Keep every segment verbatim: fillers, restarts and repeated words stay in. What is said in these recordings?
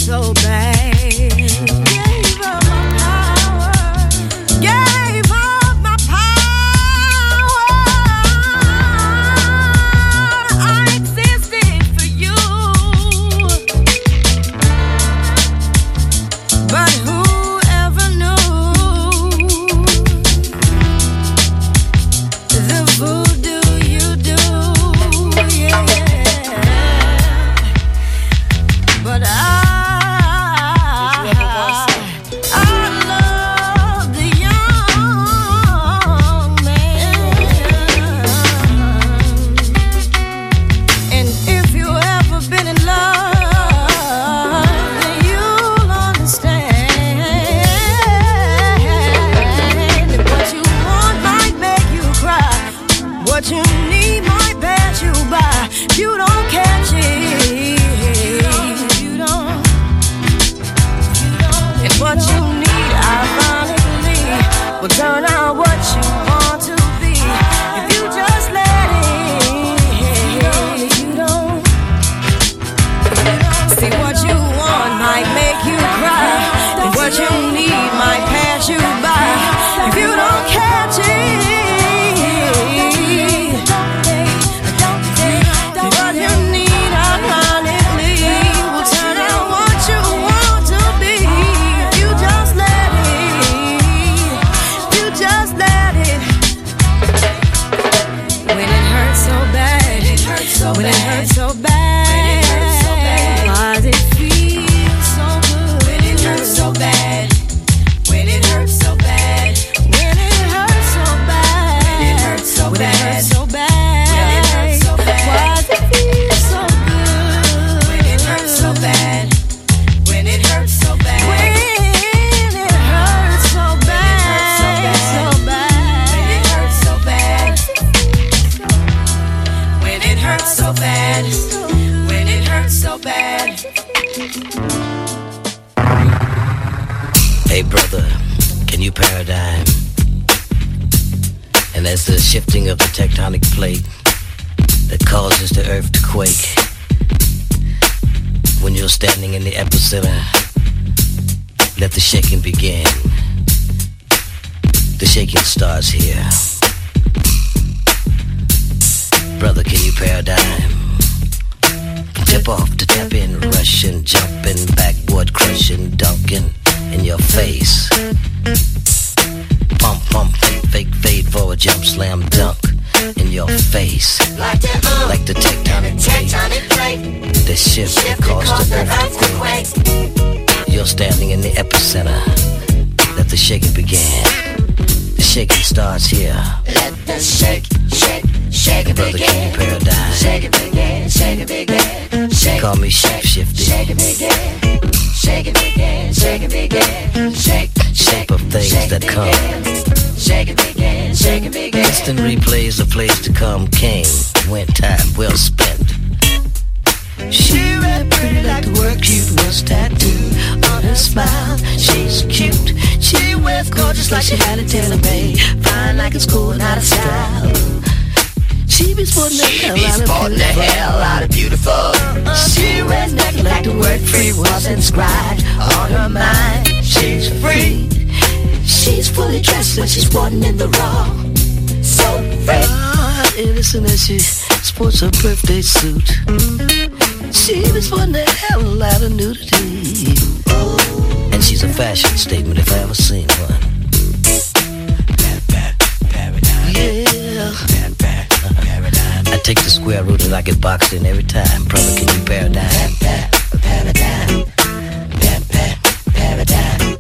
so bad. Gave up my power. Gave up my power. I existed for you. But whoever knew the voodoo you do, yeah. But I what you need might pass you by. You don't catch it. You don't. You don't. And what you need, I finally believe, will turn out what you want to be. If you just let it. You don't. See, what you want might make you cry, and what you need might pass you by. If you don't catch it. When it hurts so bad, why does it feel so good? When it hurts so bad, when it hurts so bad, when it hurts so bad, when it hurts so bad, when it hurts so bad, why does it feel so good? When it hurts so bad, when it hurts so bad, when it hurts so bad, so bad, when it hurts so bad. When it hurts so bad, when it hurts so bad. Hey brother, can you paradigm? And as the shifting of the tectonic plate that causes the earth to quake, when you're standing in the epicenter, let the shaking begin. The shaking starts here. Brother, can you paradigm? Tip off to tap in, rushing, jumping, backward, crushing, dunking in your face. Pump, pump, fake, fake, fade, forward, jump, slam, dunk in your face. Like the, um, like the tectonic plate, tectonic plate. The shift that caused the earth to quake. You're standing in the epicenter. Let the shaking begin. The shaking starts here. Let the shake, shake, shake it Brother, begin. can you paradigm? Shake it begin, shake it begin. Shake, call me shape shifting. Shake it begin, shake it begin, shake it begin. Shake, shape of things shake that come. Shake it begin, shake it begin. Instant replays of plays to come came. Went time well spent. She ran pretty like the word cute was tattooed on her smile. She's cute. She wears gorgeous like she had a tailor-made. Fine like it's cool and out of style. She be sporting the hell out of sporting the hell out of beautiful. She wears naked like the word free was inscribed on her mind. She's free. She's fully dressed when she's sporting in the raw. So free. Ah, innocent as she sports her birthday suit. She be sporting the hell out of nudity. And she's a fashion statement if I ever seen one. Yeah. I take the square root and I get boxed in every time. Brother, can you paradigm? Paradigm, paradigm.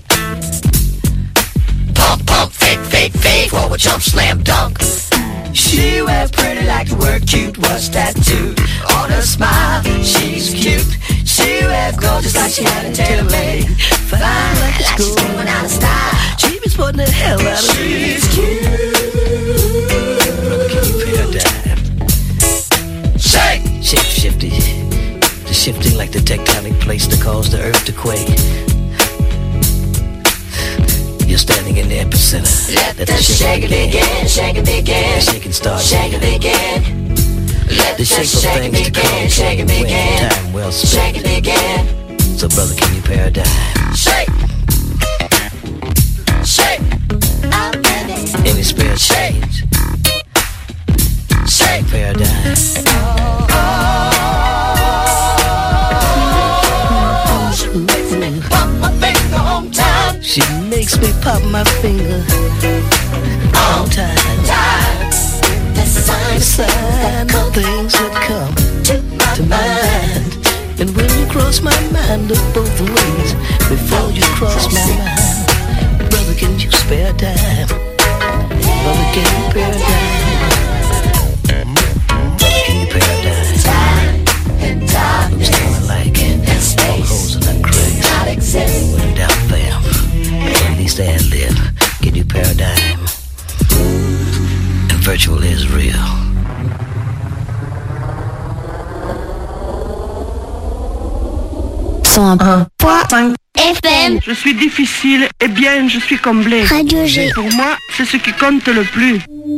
Pump, pump, fake, fake, fake. Forward, jump, slam, dunk. She wears pretty like the word cute was tattooed on her smile. She's cute. She wears gorgeous like she had a tailor-made. Fine like a school and out of style. She be sporting the hell out of me. She's cute. Brother, can you paradigm? Shake, shape shifty. The shifting like the tectonic plates that cause the earth to quake. You're standing in the epicenter. Let, Let the, the shaking begin, shaking begin. The shaking starts. Shaking begin. Let the shape of things to come. Shaking begin. Time well spent. Shaking begin. So So brother, can you pay a dime? Shake, shake, I'm ready. Any spare change? Shake, pay a dime. Oh, she makes me pop my finger on time. She makes me pop my finger on time. Time, the sign, Sign of things that come to my to my mind. And when you cross my mind, look both ways before you cross my mind. Brother, can you spare a dime? Brother, can you spare a dime? Brother, can you spare a dime? Time and time I'm still like it. and All space holes in the craze. not exist. When in doubt, fam, at least ad lib. Can you spare a dime? And virtual is real. cent un point cinq F M. Je suis difficile, et bien je suis comblé. Radio G. Pour moi, c'est ce qui compte le plus.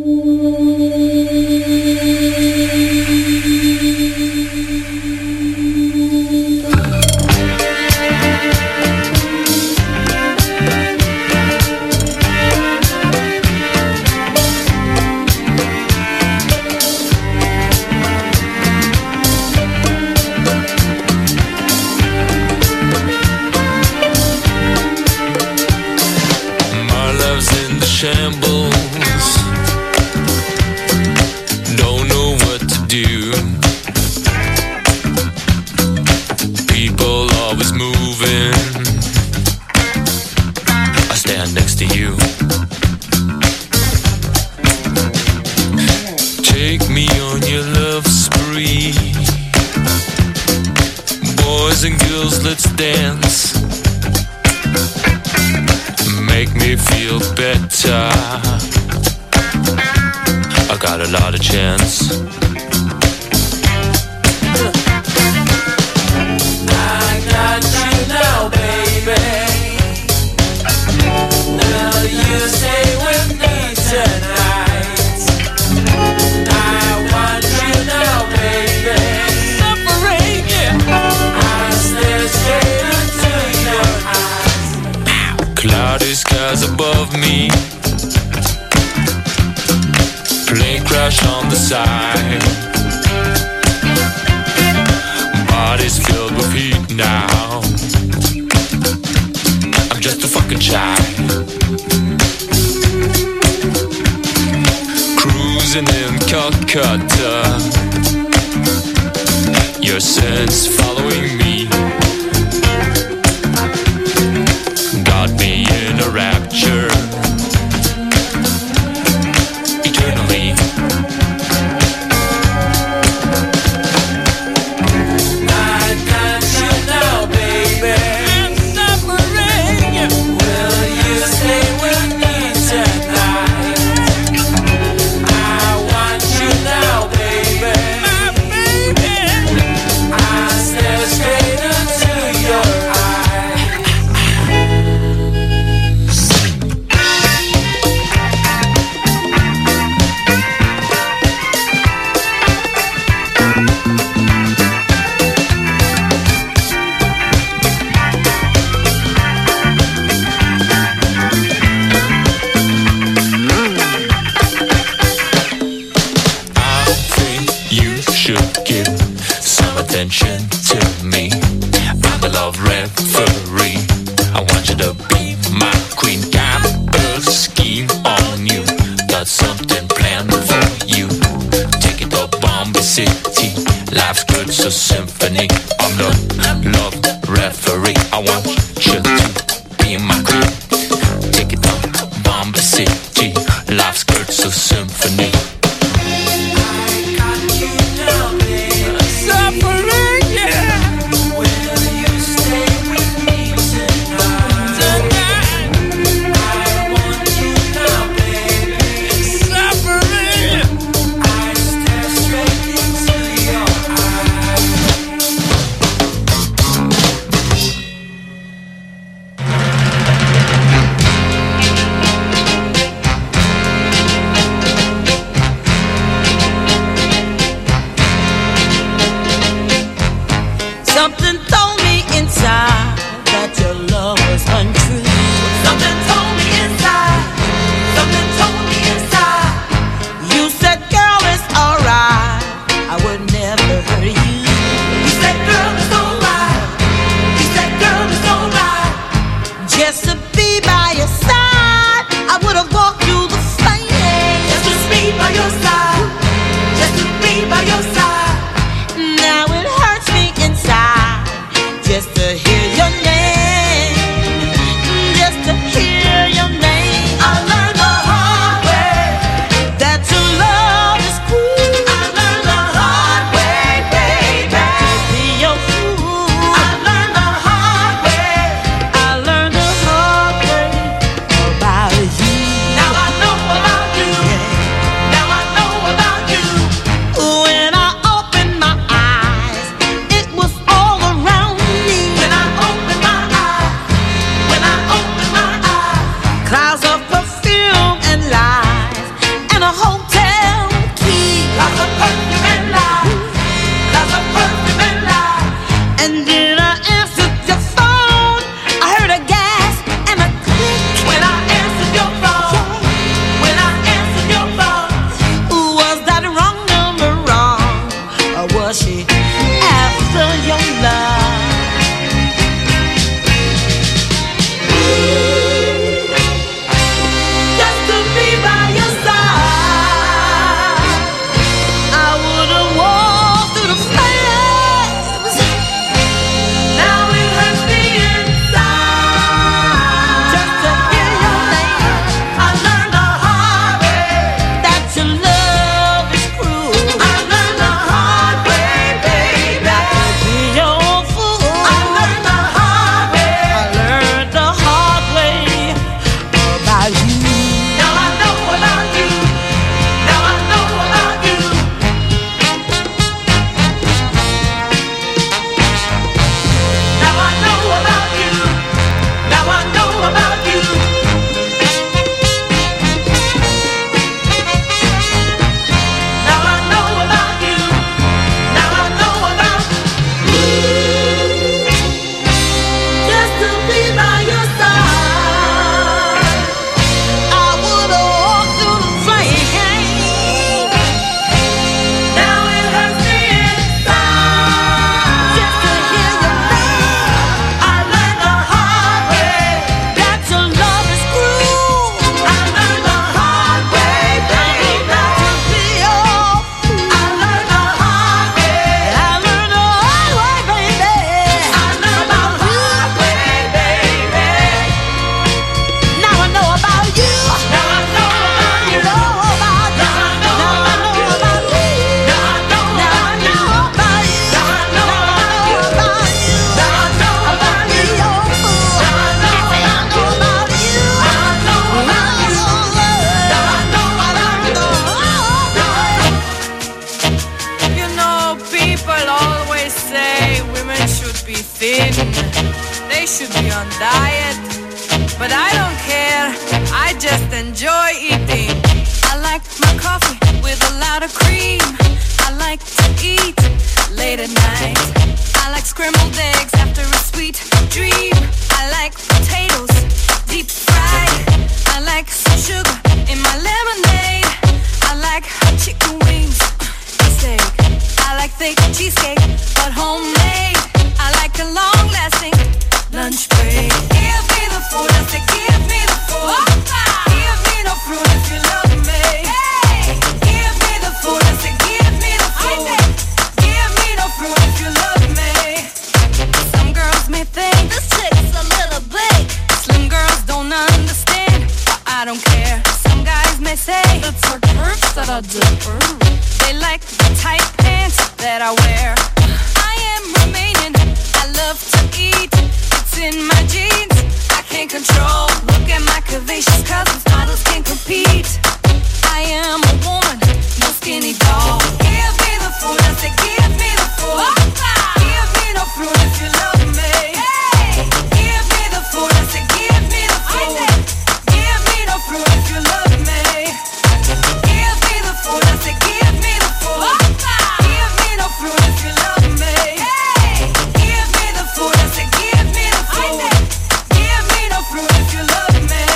Shambles, don't know what to do. People always moving. I stand next to you. Take me on your love spree. Boys and girls, let's dance. Make me feel better. I got a lot of chance. I got you now, baby. Now you stay with me tonight. I want you now, baby. Suffering, yeah. I stare straight into your eyes. Cloudy skies above me. Plane crash on the side. Body's filled with heat now. I'm just a fucking child. Cruising in Calcutta. Your sense following me. Got me in a rapture. Eternally. I got you now, baby. I'm suffering. Will you stay with me tonight? I want you now, baby. My baby. I stare straight into your eyes. Attention to me. I'm the love referee. I want you to be my queen. Got a scheme on you. Got something planned for you. Take it to Bombay City. Life's good, so symphony. I'm the love referee. I want you to be my queen. Take it to Bombay City. Life's good, so symphony. on diet, but I don't care, I just enjoy eating. I like my coffee with a lot of cream. I like to eat late at night. I like scrambled eggs after a sweet dream. I like potatoes deep fried. I like some sugar in my lemonade. I like hot chicken wings and steak. I like thick cheesecake, but homemade. I like a long-lasting lunch break. Give me the food, I say give me the food. Give me no fruit if you love me. Hey, give me the food, I say give me the food. Give me no fruit if you love me. Some girls may think this chick's a little big. Slim girls don't understand, but I don't care. Some guys may say it's her curves that I do. They like the tight pants that I wear. I am Romanian, I love to eat. It's in my jeans, I can't control. Look at my curvaceous cousins, models can't compete. I am a woman, no skinny doll. Give me the food, I say give me the food. Give me no fruit if you love me. Hey, give me the food, I say give me the food. Give me no fruit if you love me. Give me the food, I say give me the food. Give me no fruit if you love me. Hey, give me the food, I say give me the food. Give me no fruit if you love me.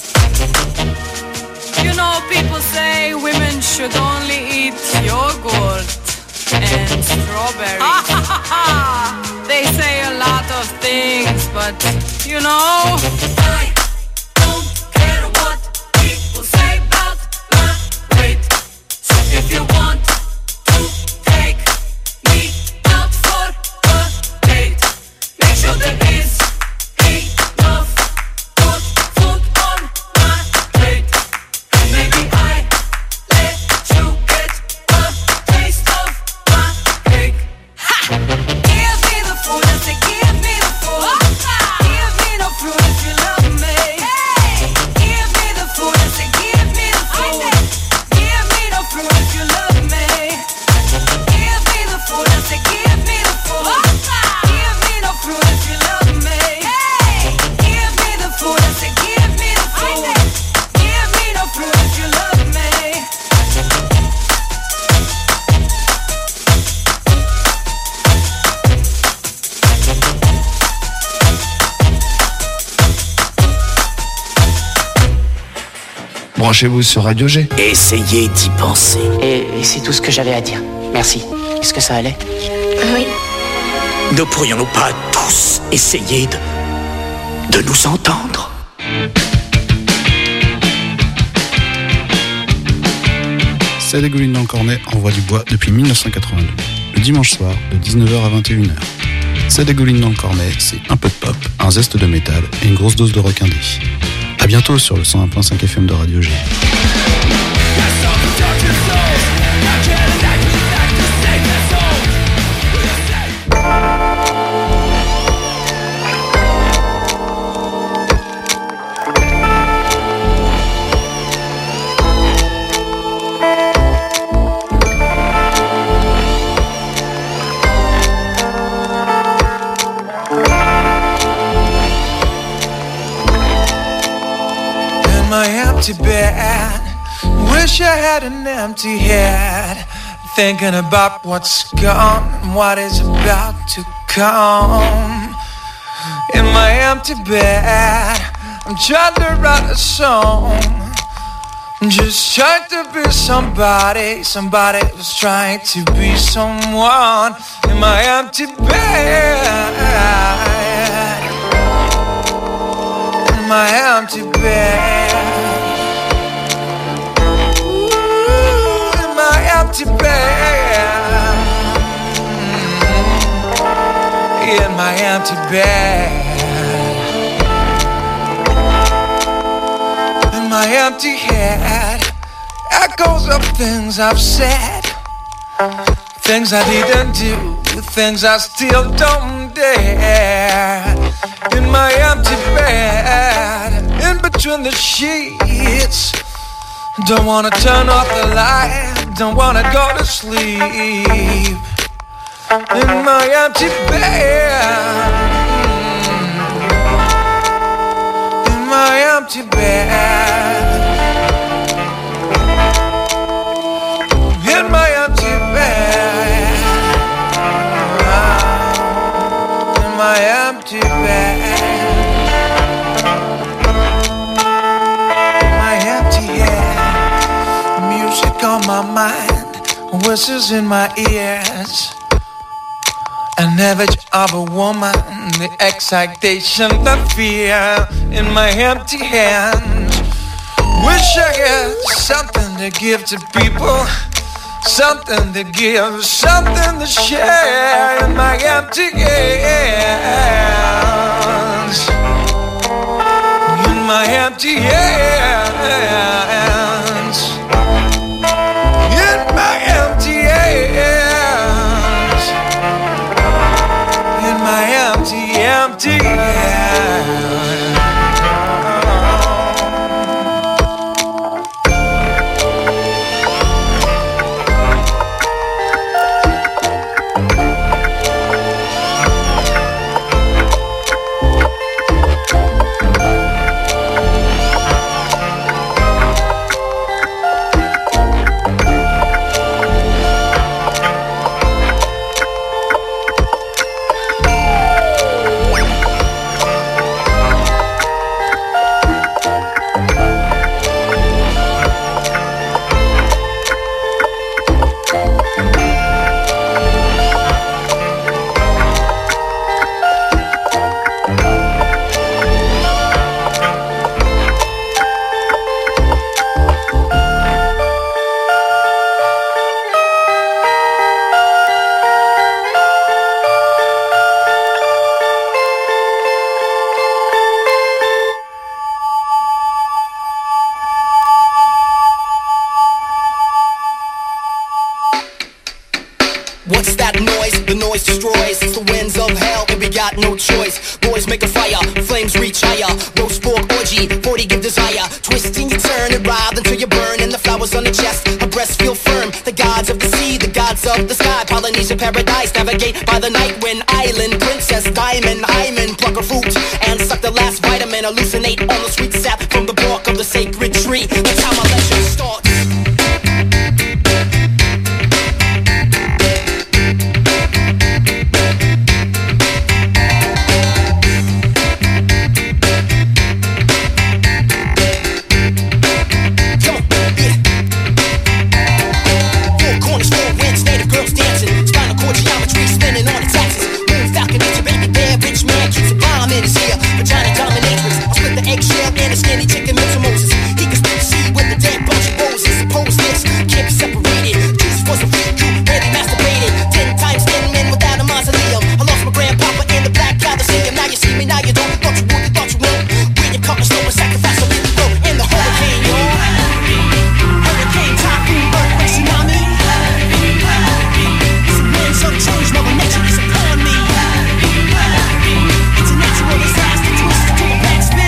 You know, people say women should only eat yogurt and strawberries. They say a lot of things, but you know, I don't care what people say about my weight. So if you want to take me out for a date, make sure there is enough good food on my plate. And maybe I let you get a taste of my cake. Ha! Give me the food, I say give me the food. Give me no fruit if you love me. Hey, give me the food, I say give me the food. Give me no fruit if you love me. Give me the food, I say give me the food. Give me no fruit if you love me. Hey, give me the food, I say give me the food. Give me no fruit if you love me. Branchez-vous sur Radio G. Essayez d'y penser. Et, et c'est tout ce que j'avais à dire. Merci. Est-ce que ça allait? Oui. Ne pourrions-nous pas tous essayer de, de nous entendre? C'est Ségolène dans le cornet envoie du bois depuis mille neuf cent quatre-vingt-deux. Le dimanche soir, de dix-neuf heures à vingt et une heures. C'est Ségolène dans le cornet, c'est un peu de pop, un zeste de métal et une grosse dose de rock indé. A bientôt sur le cent un virgule cinq F M de Radio G. Empty bed, wish I had an empty head, thinking about what's gone and what is about to come. In my empty bed, I'm trying to write a song, just trying to be somebody, somebody who's trying to be someone. In my empty bed, in my empty bed, empty bed, in my empty bed, in my empty head, echoes of things I've said, things I didn't do, things I still don't dare. In my empty bed, in between the sheets, don't wanna turn off the light, don't wanna go to sleep. In my empty bed, my mind, whistles in my ears. An image of a woman, the excitation, the fear in my empty hand. Wish I had something to give to people, something to give, something to share in my empty hands. In my empty hands. In my empty hands. In my empty, empty hands. What's that noise? The noise destroys. It's the winds of hell and we got no choice. Boys make a fire, flames reach higher. Roast pork orgy, forty give desire. Twisting you turn and writhe until you burn. And the flowers on the chest, her breasts feel firm. The gods of the sea, the gods of the sky. Polynesian paradise, navigate by the night wind. Island princess, diamond, hymen. Pluck a fruit and suck the last vitamin. Hallucinate on the sweet sap from the bark of the sacred tree. That's how my legend starts. Skinny chicken mix with Moses. He can split the seed with the damn bunch of roses. Suppose this can't be separated. Jesus was a freak who barely masturbated. Ten times ten men without a mausoleum. I lost my grandpapa in the black Coliseum. Now you see me, now you don't. Thought you would, you thought you won't. When you cut my slow and sacrifice a little rope in the hurricane, y'all. Hurricane, typhoon, earthquake, tsunami. Some winds of change, mother nature is upon me. It's a natural disaster, twist to a backspin.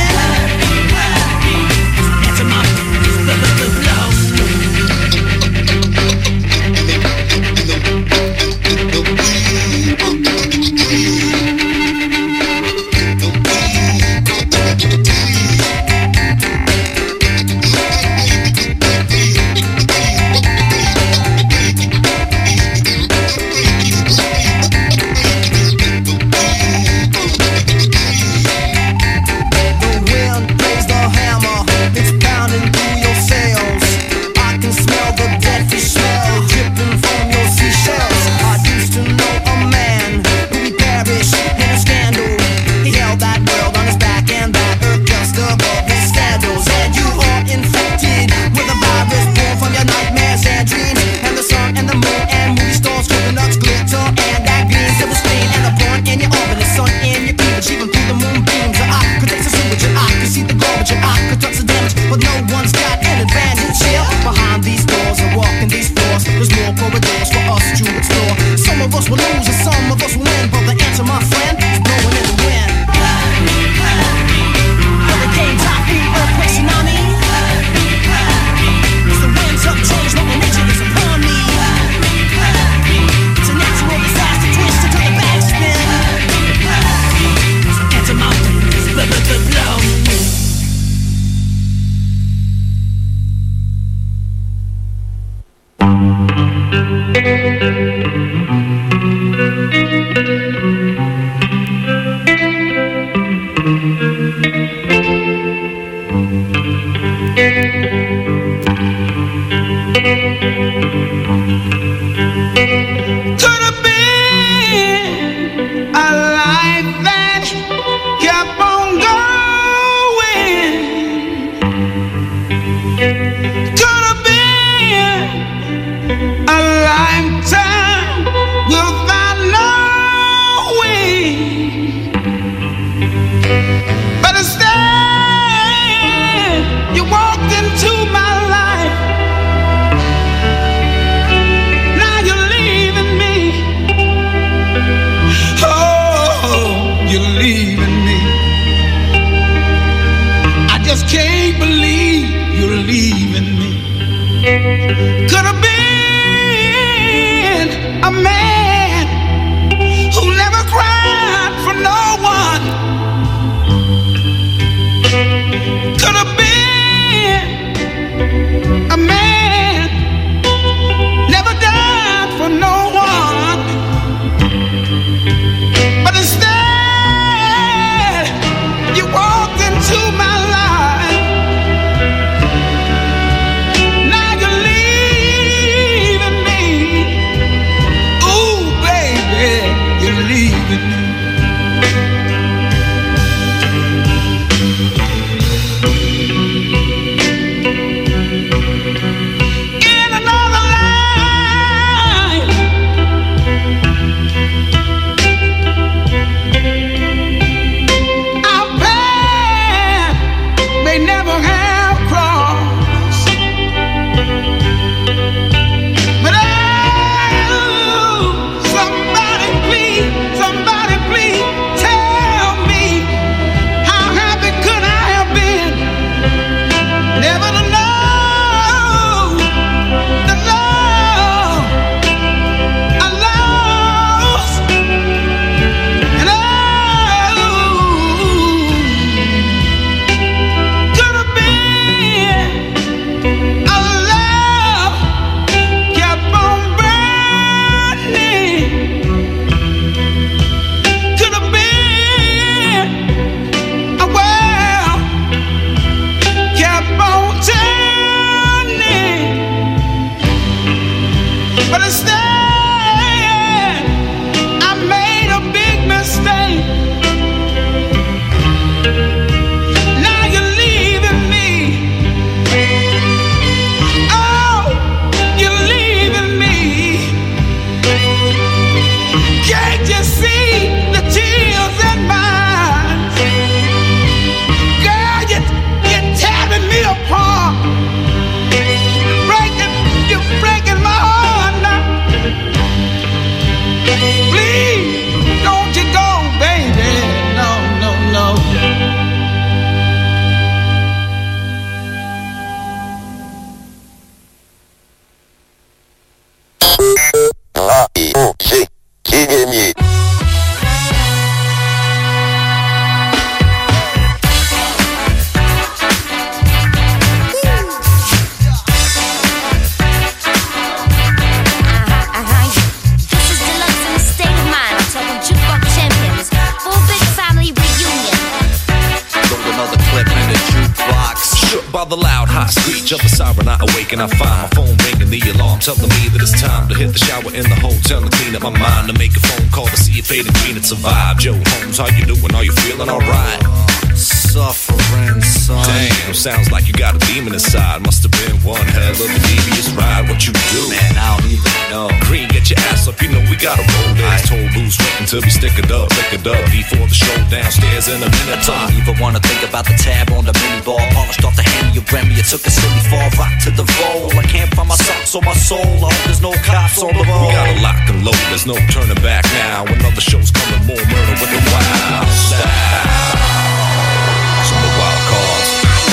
Thank you. Could have been a lifetime without knowing, but instead you walked into my life. Now you're leaving me. Oh, you're leaving me. I just can't believe you're leaving me. Could have been a man who never cried for no one. Could have been a man never died for no one. But instead you walked into my life. Now you're leaving me. Ooh, baby, you're leaving me. In another life, our path may never have crossed, but oh, somebody please, somebody please tell me, how happy could I have been never to know the love I lost, and oh, could have been a love kept on burning. Could have been a well kept on turning. But instead I made a big mistake. Now you're leaving me. Oh, you're leaving me. Can't you see the tears in my eyes? Girl, you, you're tearing me apart. Breaking, you're breaking my heart now. Please, don't you go, baby. No, no, no. This is Deluxe in a state of mind. I'm talking jukebox champions. Full big family reunion. Throw another clip in the jukebox. Shook by the loud hot screech of the siren, I awaken. I find my phone ringing, the alarm telling me that it's time to hit the shower in the hotel and clean up my mind, to make a phone call to see if fading green had survived. Joe Holmes, how you doing? Are you feeling alright? Suffering, son. Damn, sounds like you got a demon inside. Must have been one hell of a devious ride. What you do? Man, I don't even know. Green, get your ass up, you know we gotta roll this. Told Boo's waiting till we stick it up, stick it up before the show downstairs in a minute. I don't even wanna think about the tab on the mini bar. Polished off the hand of your Remy, it took a silly fall. Rock to the roll, I can't find my socks on my soul. I hope there's no cops on the road. We gotta lock and load, there's no turning back now. Another show's coming, more murder with the wild style. Some of the wild cards.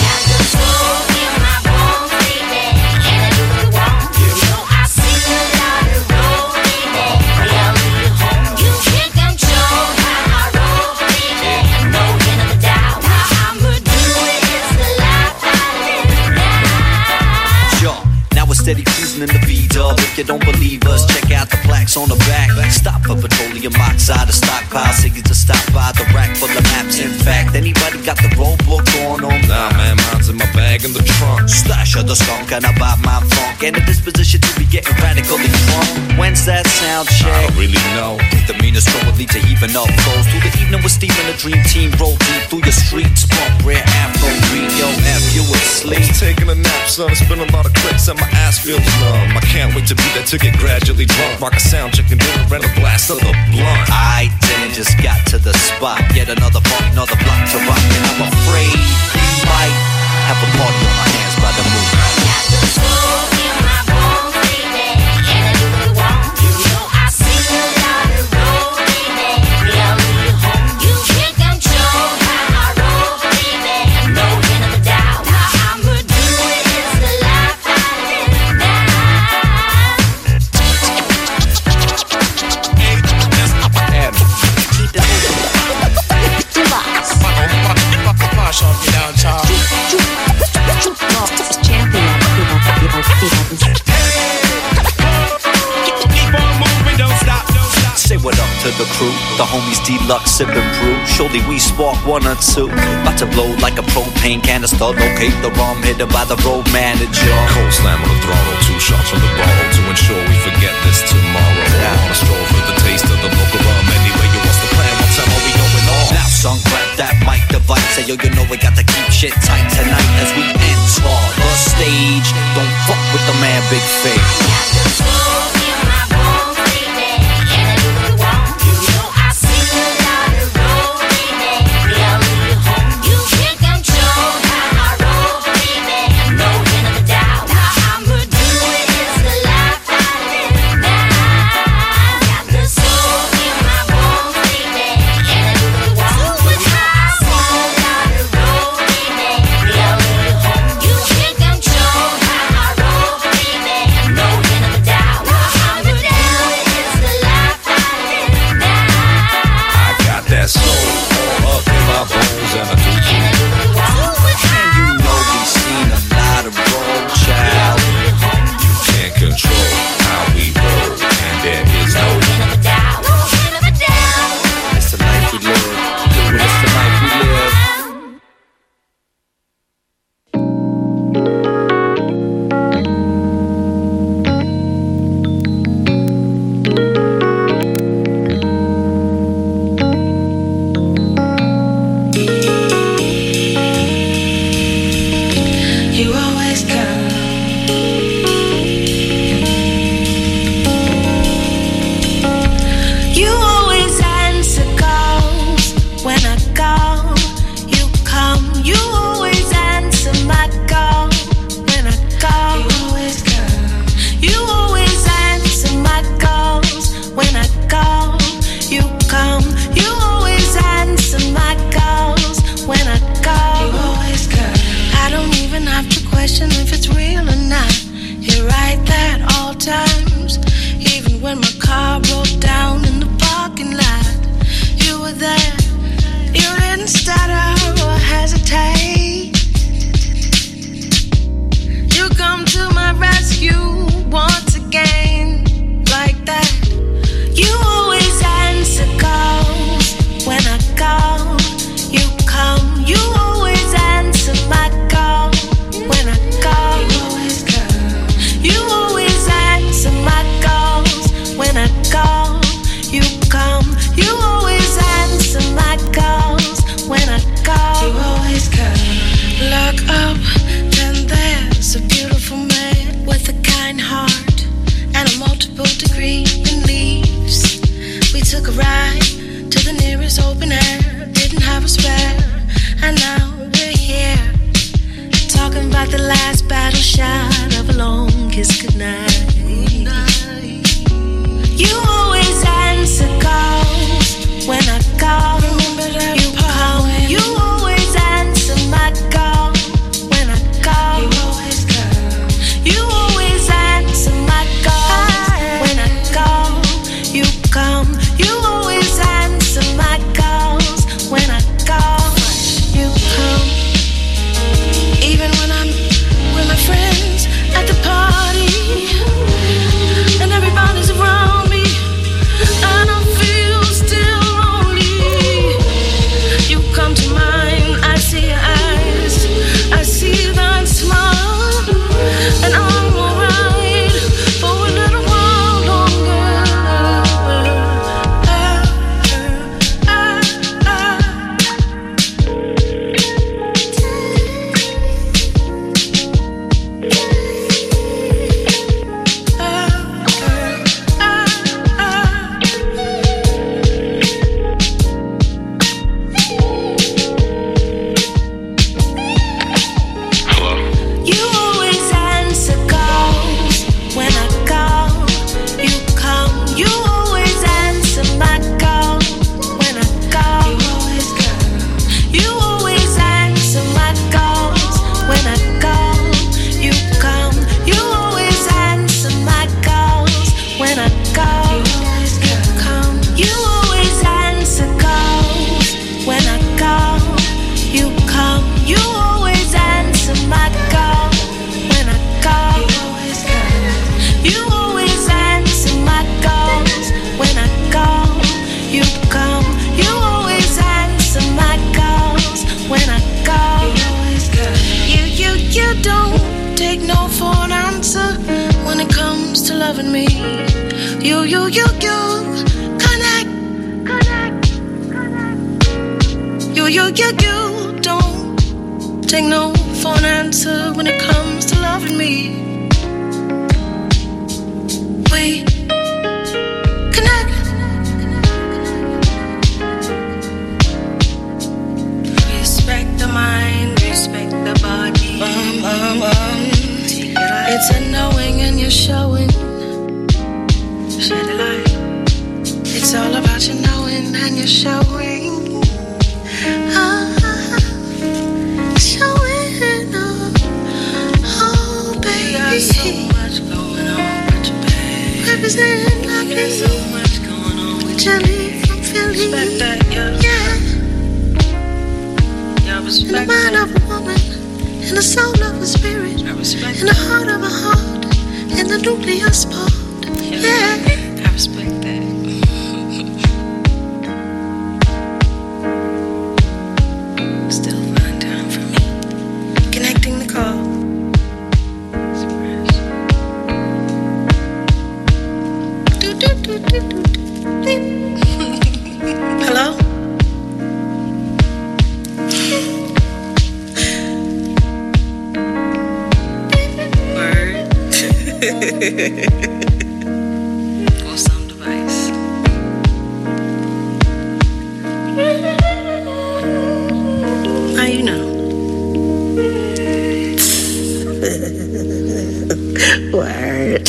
Steady cruising in the V-dub. If you don't believe us, check out the plaques on the back. Stop for petroleum oxide, a stockpile. Say you just stop by the rack full of maps. In fact, anybody got the roadblock going on? Nah, man, mine's in my bag in the trunk. Stash of the skunk and I buy my funk. And a disposition to be getting radically drunk. When's that sound check? I don't really know. The meanest road will lead to even up flows. Through the evening with Steve and the dream team. Roll deep through your streets. Pump rare afro green. Yo, F, you asleep. Taking a nap son, it's been a lot of clicks and my ass feels numb. I can't wait to be there to get gradually drunk. Rock a sound, chicken dinner, and a blast of the blunt. I then just got to the spot. Yet another party, another block to rock. And I'm afraid we might have a party on our hands by the moon. I got the soul in my bones, baby, and I do what I want. You know I sing a lot of roll, baby, we all leave you home. You can't control how I roll, baby, no end of a doubt. How I'ma do it is the life I live now. Say what up to the crew, the homies deluxe sippin' brew. Surely we spark one or two. About to blow like a propane canister. Locate the rum hidden by the road manager. Cold slam on the throttle, two shots from the bottle to ensure we forget this tomorrow. Yeah. On a stroll for the taste of the local rum. Anyway, you what's the plan? What time are we going on? Now son, grab that mic device. Say yo, you know we got to keep shit tight tonight as we enter the stage. Don't fuck with the man Big Face. Even when I'm with my friends at the party, loving me. You, you, you, you, connect, connect, connect. You, you, you, you, don't take no for an answer when it comes to loving me. We connect. Respect the mind, respect the body. Um, um, um. It's a knowing and you're showing. Share the light. It's all about you knowing and you're showing. Ah, showing. Oh, oh baby. There's so much going on with you, babe. Representing like me. There's so much going on with you. Jelly from Philly. Respect that, yeah. Yeah. Yeah, respect in the mind that. Of a woman. In the soul of a spirit, I respect in the heart of a heart, in the nucleus part, yeah, yeah. I respect that. Still find time for me. Connecting the call. Do, do, do, do, do, do. Hello? Or some device. How you know? Word.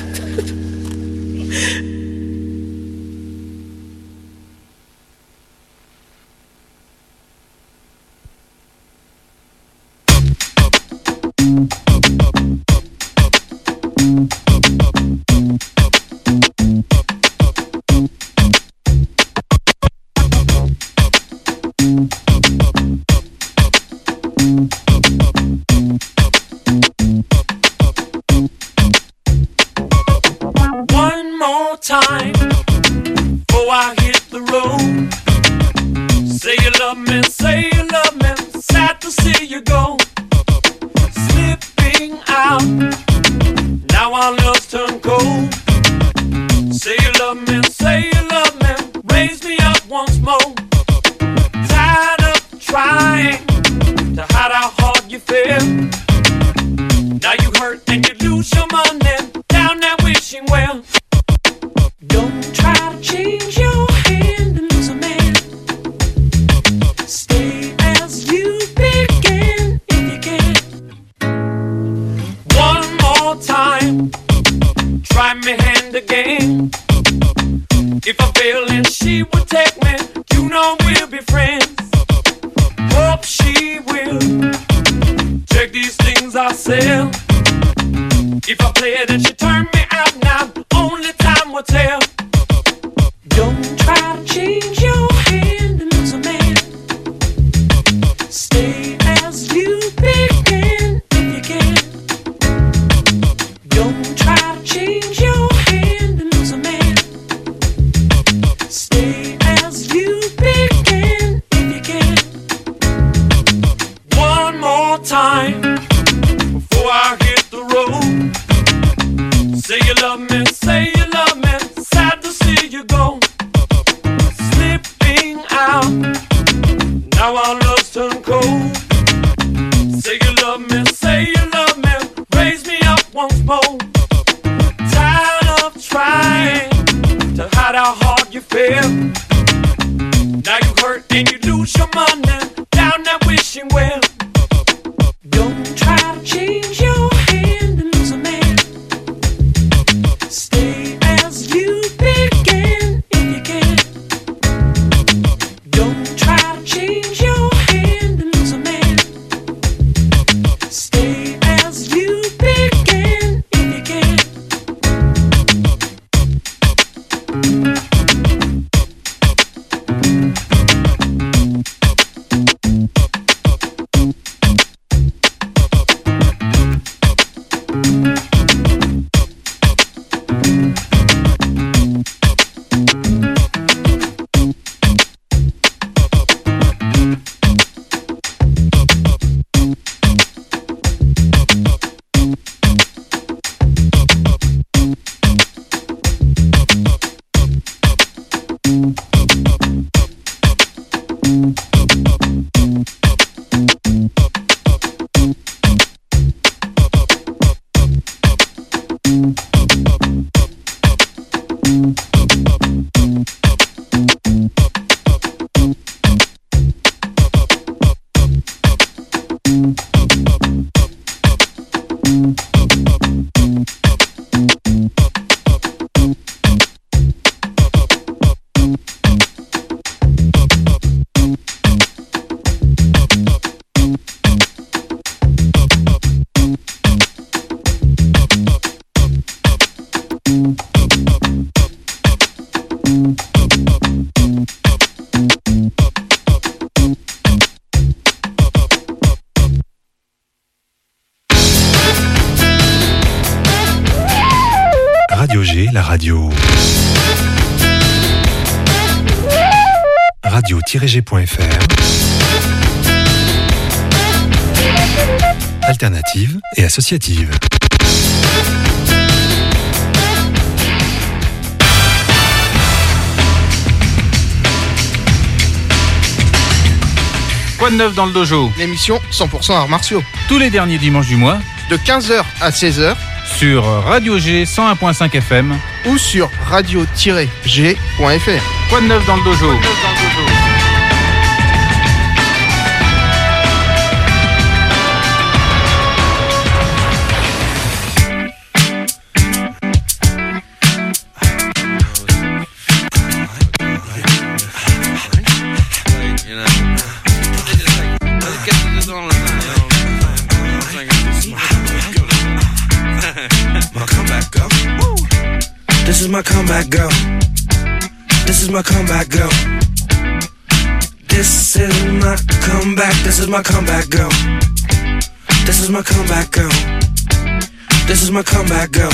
Time before I hit the road. Say you love me, say you love me. Sad to see you go. Slipping out. Now our love's turned cold. Say you love me, say you love me. Raise me up once more. Tired of trying to hide how hard you feel. Now you hurt and you lose your money. Down there wishing well. Don't try to change your hand and lose a man. Stay as you began if you can. One more time, try me hand again. If I fail and she would take me, you know we'll be friends. Hope she will check these things I sell. If I play it and she turn me out now, only time will tell. Don't try to change your hand and lose a man. Stay as you began if you can. Don't try to change your hand and lose a man. Stay as you began if you can. One more time before I hit the road. Say you love me, say you love me. Sad to see you go. Slipping out. Now our love's turned cold. Say you love me, say you love me. Raise me up once more. Tired of trying to hide how hard you feel. Now you hurt and you lose your money. Down there wishing well. Don't try to change your hand and lose a man. Radio G, la radio. radio-g point f r. Alternative et associative. Quoi de neuf dans le dojo? L'émission cent pour cent arts martiaux. Tous les derniers dimanches du mois. De quinze heures à seize heures. Sur Radio G cent un point cinq F M. Ou sur radio-g point f r. Quoi de neuf dans le dojo? This is my comeback, girl. This is my comeback, girl. This is my comeback. This is my comeback, girl. This is my comeback, girl. This is my comeback, girl.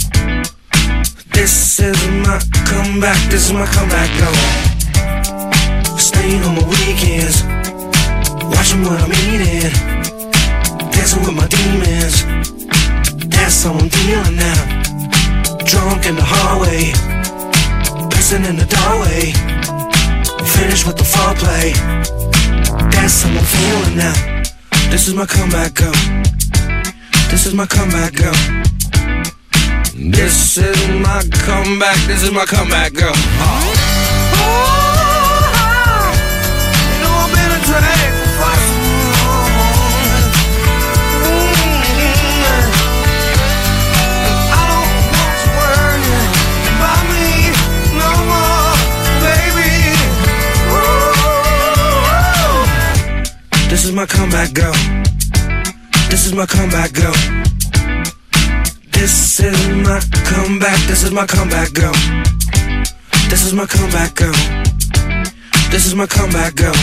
This is my comeback. This is my comeback, girl. Staying on my weekends, watching what I'm eating, dancing with my demons. That's how I'm feeling now. Drunk in the hallway, pissing in the doorway, finished with the foreplay. That's how I'm feeling now. This is my comeback, girl. This is my comeback, girl. This is my comeback. This is my comeback, girl. Oh. Oh, you know I've been a drag for far too long. Mm-hmm. I don't want you worrying about me no more, baby. Ooh. This is my comeback, girl. This is my comeback, girl. This is my comeback, this is my comeback, girl. This is my comeback, girl. This is my comeback, girl.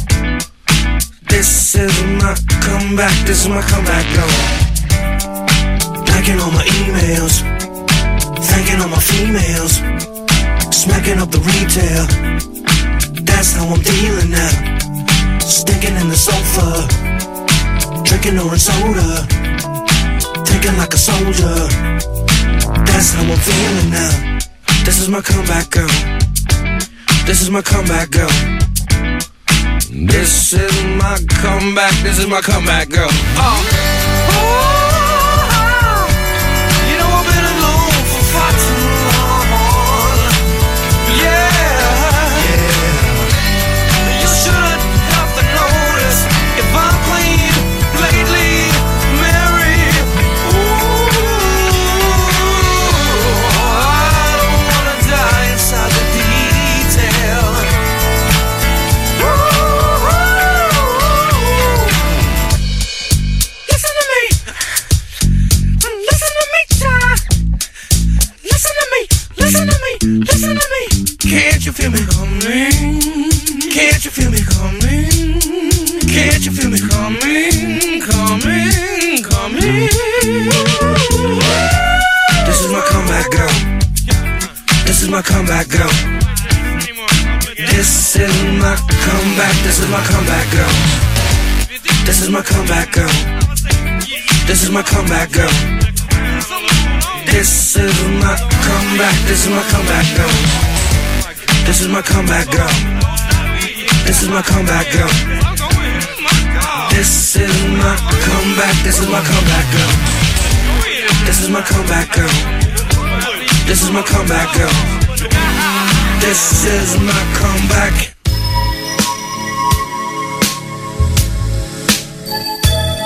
This is my comeback, this is my comeback, girl. Liking all my emails, thanking all my females, smacking up the retail. That's how I'm dealing now. Stinking in the sofa, drinking orange soda, thinking like a soldier. That's how I'm feeling now. This is my comeback, girl. This is my comeback, girl. This is my comeback. This is my comeback, girl. Oh. Oh, you know I've been alone for far too long. Yeah, yeah. You should have to notice if I'm clean lately, Mary. Listen to me, can't you feel me coming? Can't you feel me coming? Can't you feel me coming? Coming, coming. This is my comeback, girl. This is my comeback, girl. This is my comeback. This is my comeback, girl. This is my comeback, girl. This is my comeback, girl. This is my comeback, this is my comeback, girl. This is my comeback, girl. This is my comeback, girl. This is my comeback, this is my comeback, girl. This is my comeback, girl. This is my comeback, girl. This is my comeback.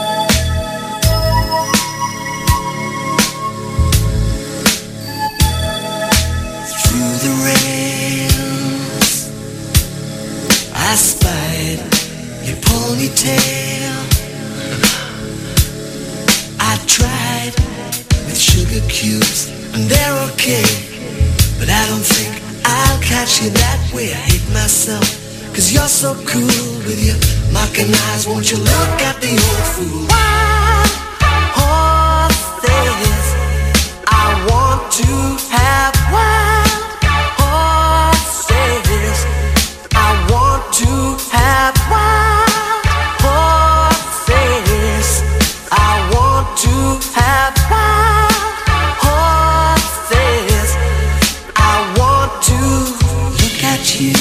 right with sugar cubes, and they're okay. But I don't think I'll catch you that way. I hate myself, cause you're so cool with your mocking eyes. Won't you look at the old fool? Wild horses, I want to have wild horses. I want to have wild horses. I want to have wild horses. I want to look at you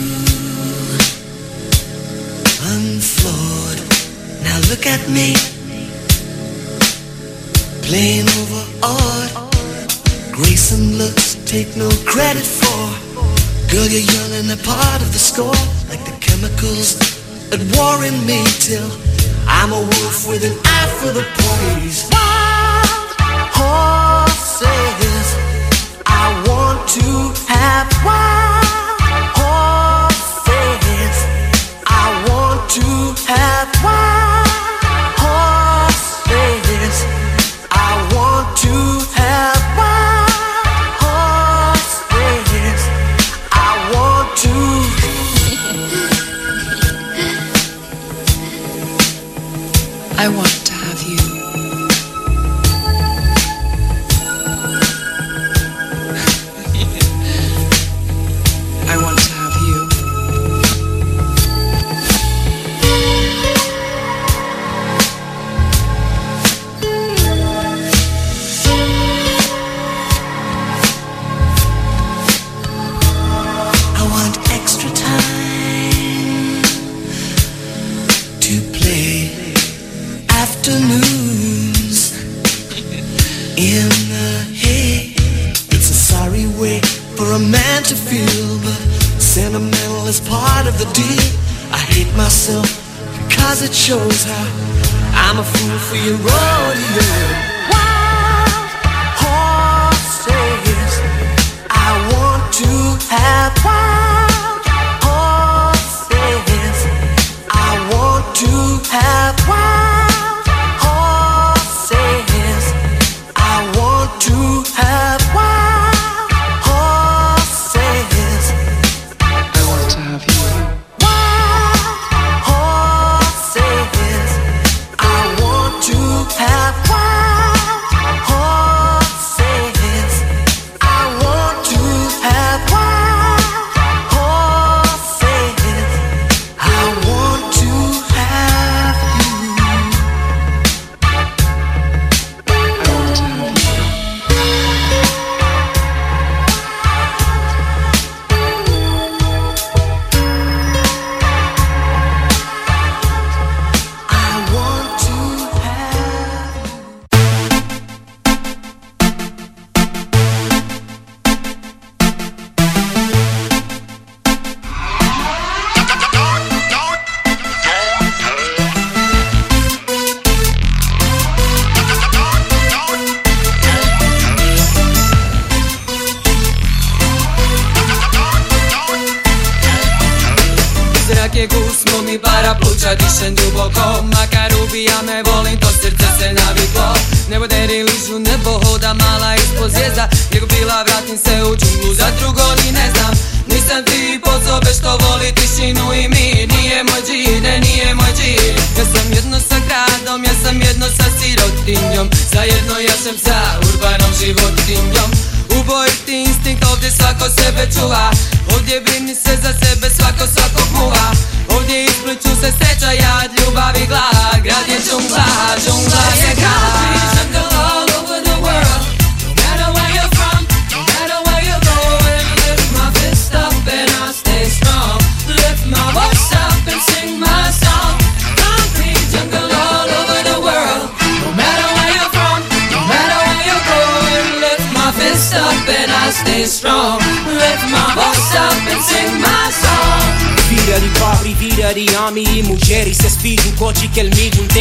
unflawed. Now look at me, plain overawed. Grace and looks take no credit for. Girl, you're young and a part of the score. Like the chemicals that war in me till I'm a wolf with an eye for the praise. Wild horses, I want to have wild horses. I want to have wild horses. I want to have wild horses. I want to. I want to have you. I want to have you. I want extra time to play afternoons in the hay. It's a sorry way for a man to feel, but sentimental is part of the deal. I hate myself because it shows how I'm a fool for your rodeo. Wild horses, I want to have wild horses. I want to have wild horses. I want to have wild horses. I want to have you. Wild horses. I want to have wild horses. I want to have wild horses. I want to have you. I want to have you. I want to have. Zrak je gusmo mi para pluća, dišem duboko. Makar ubija me, volim to, srce se naviklo. Nebo deri ližu, nebo hoda mala ispod zvijezda. Gdje go bila, vratim se u džunglu, za drugo ni ne znam. Nisam ti pozobe što voli tišinu i mir. Nije moj džir, ne nije moj džir. Ja sam jedno sa gradom, ja sam jedno sa sirotinjom. Zajedno ja sam sa urbanom životinjom. Ubojiti instinkt, ovdje svako sebe čuva. Ovdje brini se za sebe, svako svakog muva. Ovdje ispliču se sreća, jad, ljubav i glad. Grad je džungla, džungla je grad. Jungle all over the world. No matter where you're from, no matter where you're going. Lift my fist up and I'll stay strong. Lift my voice up and sing my song. Concrete jungle all over the world. No matter where you're from, no matter where you're going. Lift my fist up and I'll stay strong. Lift my voice up and sing my song. Vira di papri, vira di amici, muggeri se spingi un coci che il migu non te ne fa.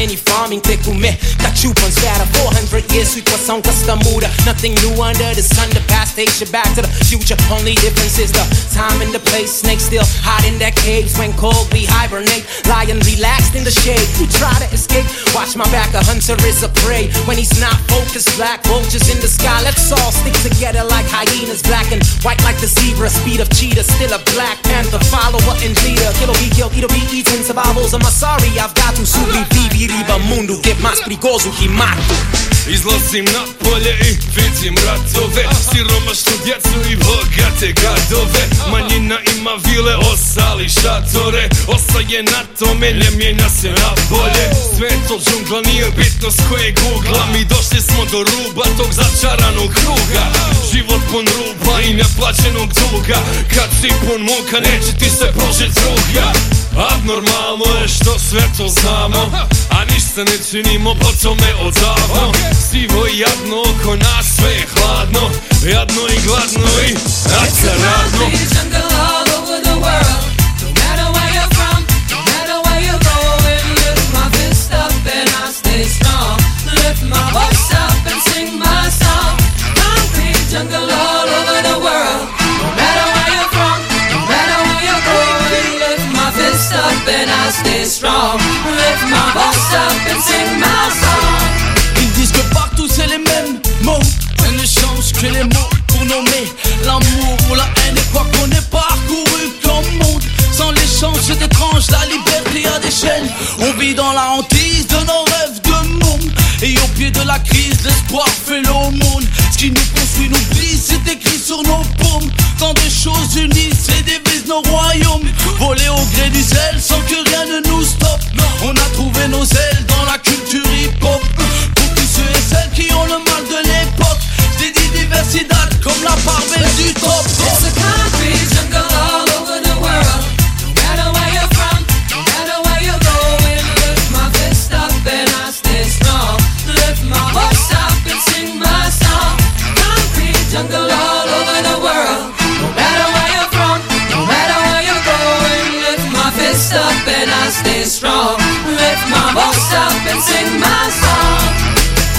charming, t'écoumais. Ta choupon's fatter, four hundred years, sweet poisson, custom muda. Nothing new under the sun, the past takes you back to the future. Only difference is the time and the place. Snakes still hide in their caves when cold we hibernate. Lion relaxed in the shade, you try to escape. Watch my back, a hunter is a prey. When he's not focused, black vultures in the sky. Let's all stick together like hyenas, black and white like the zebra. Speed of cheetah, still a black panther, follower and leader. Quiero be kill, quiero be eaten, survivals. I'm sorry, I've got to sobrevivere в mundu che mas perigoso que mato. Izlazim na polje i vidim ratove, siromašnu djecu i bogate gradove. Manjina ima vile, ostali šatore, ostaje na tome, ne mijenja se na bolje. Sve to džungla, nije bitno s kojeg ugla, mi došli smo do ruba tog začaranog kruga. Život pun ruba i neplaćenog duga, kad si pun muka neće ti se prožit druga. Abnormalno je što sve to znamo, a ništa ne činimo po tome odavno. Sivo i jadno, oko nas sve je hladno, jadno i gladno i nacaradno. It's a concrete jungle all over the world. No matter where you're from, no matter where you're going, lift my fist up and I stay strong. Lift my voice up and sing my song. Concrete jungle all over the world. No matter where you're from, no matter where you're going, lift my fist up and I stay strong. Lift my voice up and sing my song. Ils disent que partout c'est les mêmes mots, on ne change que les mots pour nommer l'amour ou la haine. Et quoi qu'on ait parcouru comme monde, sans l'échange c'est étrange, la liberté a des chaînes. On vit dans la hantise de nos rêves de monde, et au pied de la crise l'espoir fait l'aumône. Ce qui nous construit nous brise, c'est écrit sur nos paumes. Tant de choses unissent et divisent nos royaumes. Voler au gré du zèle sans que rien ne nous stoppe. On a trouvé nos ailes dans la culture hip-hop. Ceux et celles qui ont le mal de l'époque, j'ai dit diversidad comme la part belle du top. It's a concrete jungle all over the world. No matter where you're from, no matter where you're going, lift my fist up and I stay strong. Lift my voice up and sing my song. Concrete jungle all over the world. No matter where you're from, no matter where you're going, lift my fist up and I stay strong. Lift my voice up and sing my song.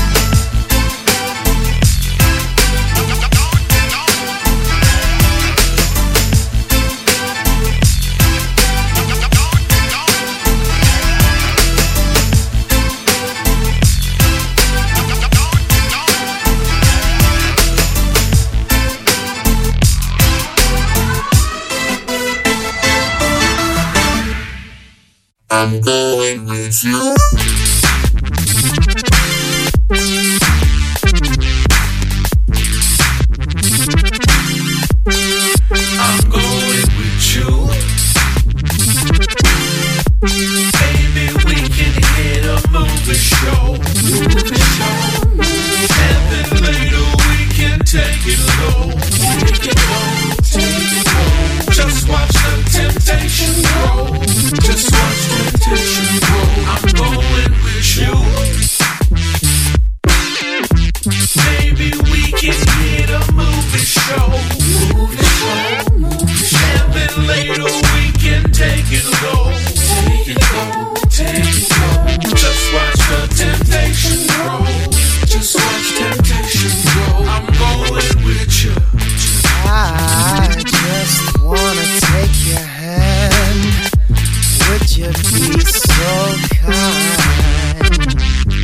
I'm going with you. I'm going with you. Baby, we can hit a movie show. Movie show. And then later we can take it low. Take it low, take it low. Just watch the temptation grow. Just watch temptation grow. I'm going with you. Maybe we can hit a movie show. Movie show, movie show. And then later we can take it low. Take it low, take it low. Just watch the temptation grow. Just watch temptation grow. I'm going with you. I just wanna take your hand. Would you be so kind?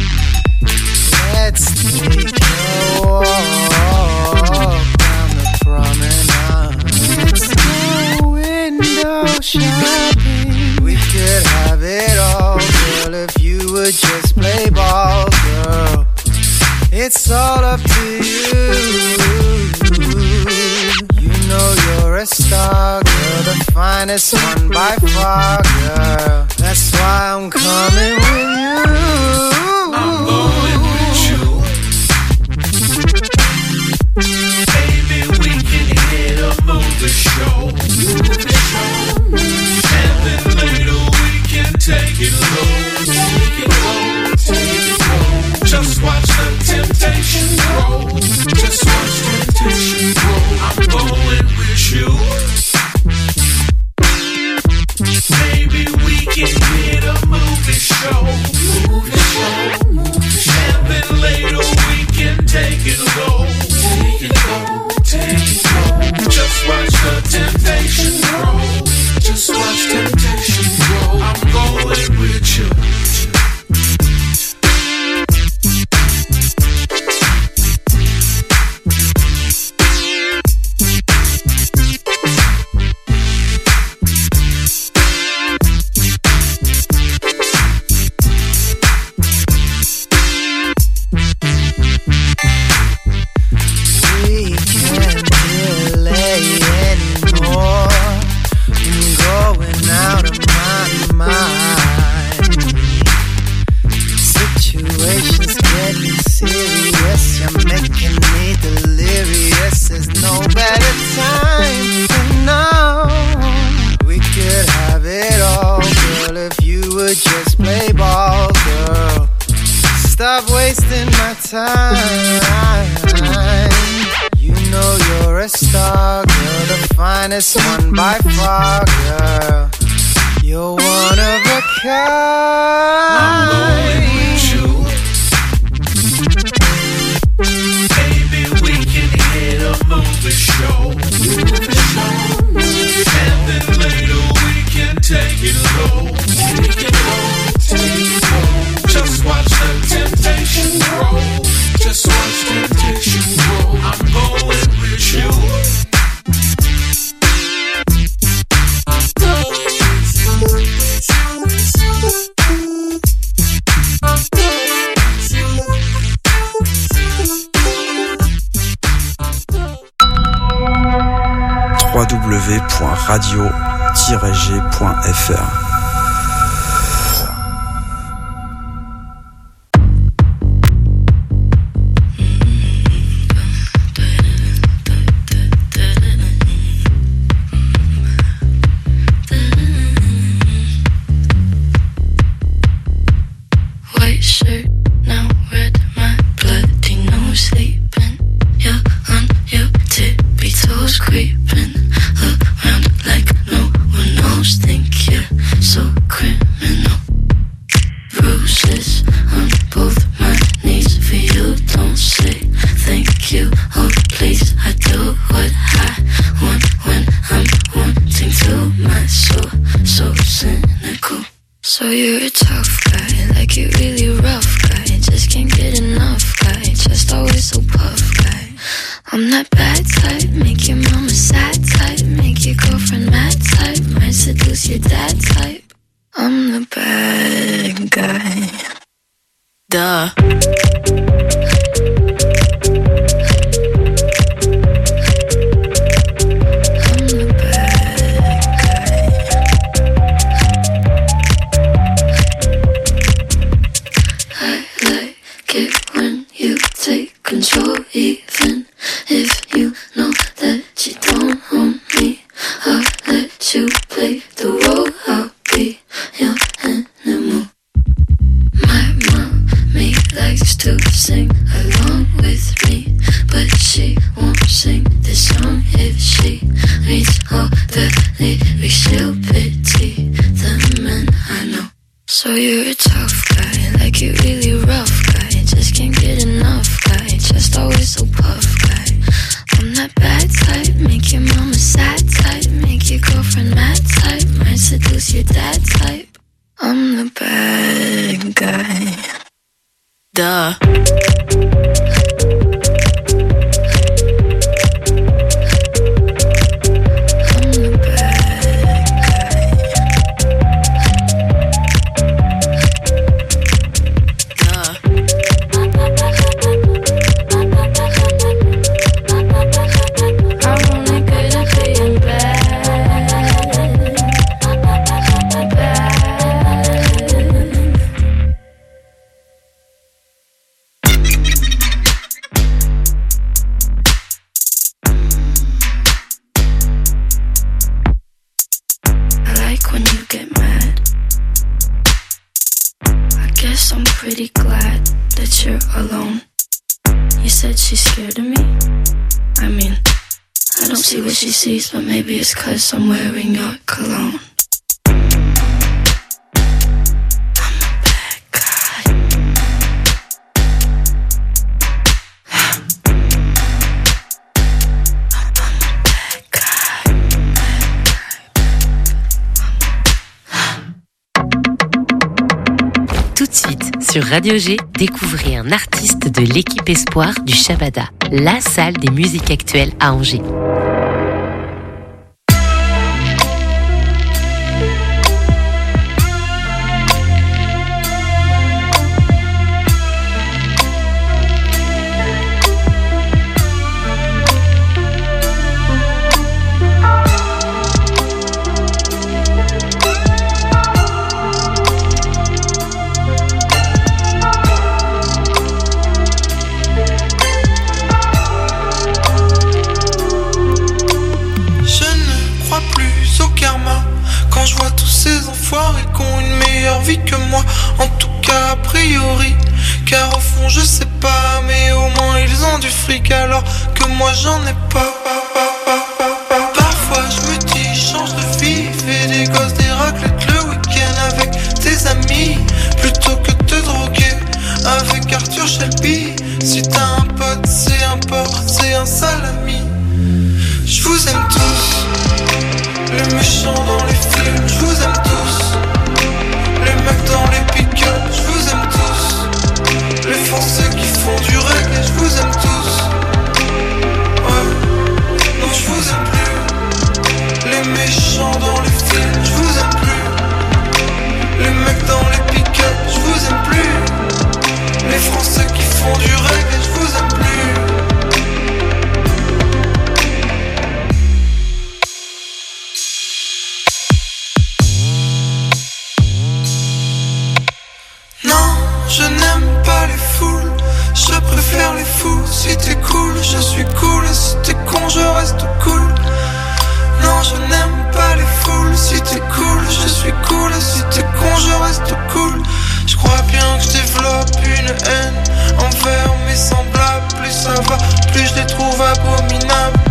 Let's take a walk down the promenade. Let's go window shopping. We could have it all, girl, if you would just play ball, girl. It's all up to you. You know you're a star, girl, the finest one by far, girl. That's why I'm coming with you. I'm going with you. Baby, we can hit a movie show. Movie show. And then later we can take it low. Take it low, take it low. Just watch the temptation grow. Just watch temptation grow. I'm going with you. Maybe we can hit a movie show. situation's getting serious. You're making me delirious. There's no better time to know. We could have it all, girl, if you would just play ball, girl. Stop wasting my time. You know you're a star, girl, the finest one by far, girl. You're one of a kind. I'm going with you. Baby, we can hit a movie show. And then later we can take it low. Take it low, take it low. Just watch the temptation grow. Just watch temptation grow. I'm going with you. w w w point radio tiret g point f r. So you're a tough guy, like you really rough guy. Just can't get enough guy, just always so puff guy. I'm that bad type, make your mama sad type, make your girlfriend mad type, might seduce your dad type. I'm the bad guy. Duh. Control, even if you know that you don't own me. I'll let you play the role, I'll be your animal. My mommy likes to sing along with me, but she won't sing this song if she reads all the lyrics. She'll pity the men I know. So you're a tough guy, like you really rough guy. Just can't get enough guy, just always so puff guy. I'm that bad type, make your mama sad type, make your girlfriend mad type, might seduce your dad type. I'm the bad guy. Duh. Pretty glad that you're alone. You said she's scared of me. I mean, I don't see what she sees, but maybe it's 'cause I'm wearing your cologne. Sur Radio G, découvrez un artiste de l'équipe Espoir du Shabada, la salle des musiques actuelles à Angers. je sais pas, mais au moins ils ont du fric alors que moi j'en ai pas. Parfois je me dis, change de vie, fais des gosses, des raclettes le week-end avec tes amis, plutôt que de te droguer avec Arthur Shelby. Si t'as un pote, c'est un porc, c'est un salami. Je vous aime tous, les méchants dans les films, je vous aime tous, les mecs dans les pick-up, je vous aime tous, les Français qui font du reggae, je vous aime tous. Ouais, non je vous aime plus, les méchants dans les films, je vous aime plus, les mecs dans les pick-up, je vous aime plus, les Français qui font du reggae, je vous aime plus. Je n'aime pas les foules, je préfère les fous. Si t'es cool, je suis cool, et si t'es con, je reste cool. Non, je n'aime pas les foules, si t'es cool, je suis cool, et si t'es con, je reste cool. Je crois bien que je développe une haine envers mes semblables. Plus ça va, plus je les trouve abominables.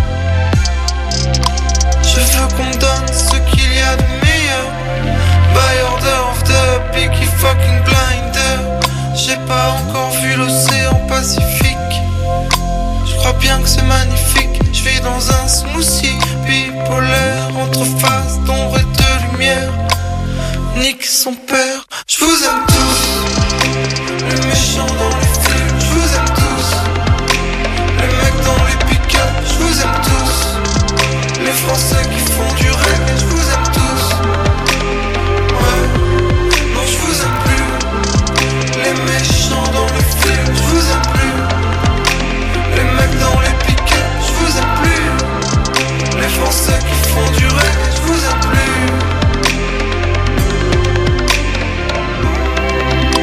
Je veux qu'on me donne ce qu'il y a de meilleur. By order of the picky fucking blinder. J'ai pas encore vu l'océan Pacifique. Je crois bien que c'est magnifique. Je vis dans un smoothie bipolaire entre phase d'ombre et de lumière. Nick son père. Je vous aime tous, les méchants dans les films. Je vous aime tous, les mecs dans les pick-up. Je vous aime tous, les Français qui font du reggae. Je vous aime tous. Ouais, non je vous aime plus. Les méchants dans les films, je vous aime plus. Les mecs dans les pick-up, je vous aime plus. Les Français qui font du reggae, je vous aime plus.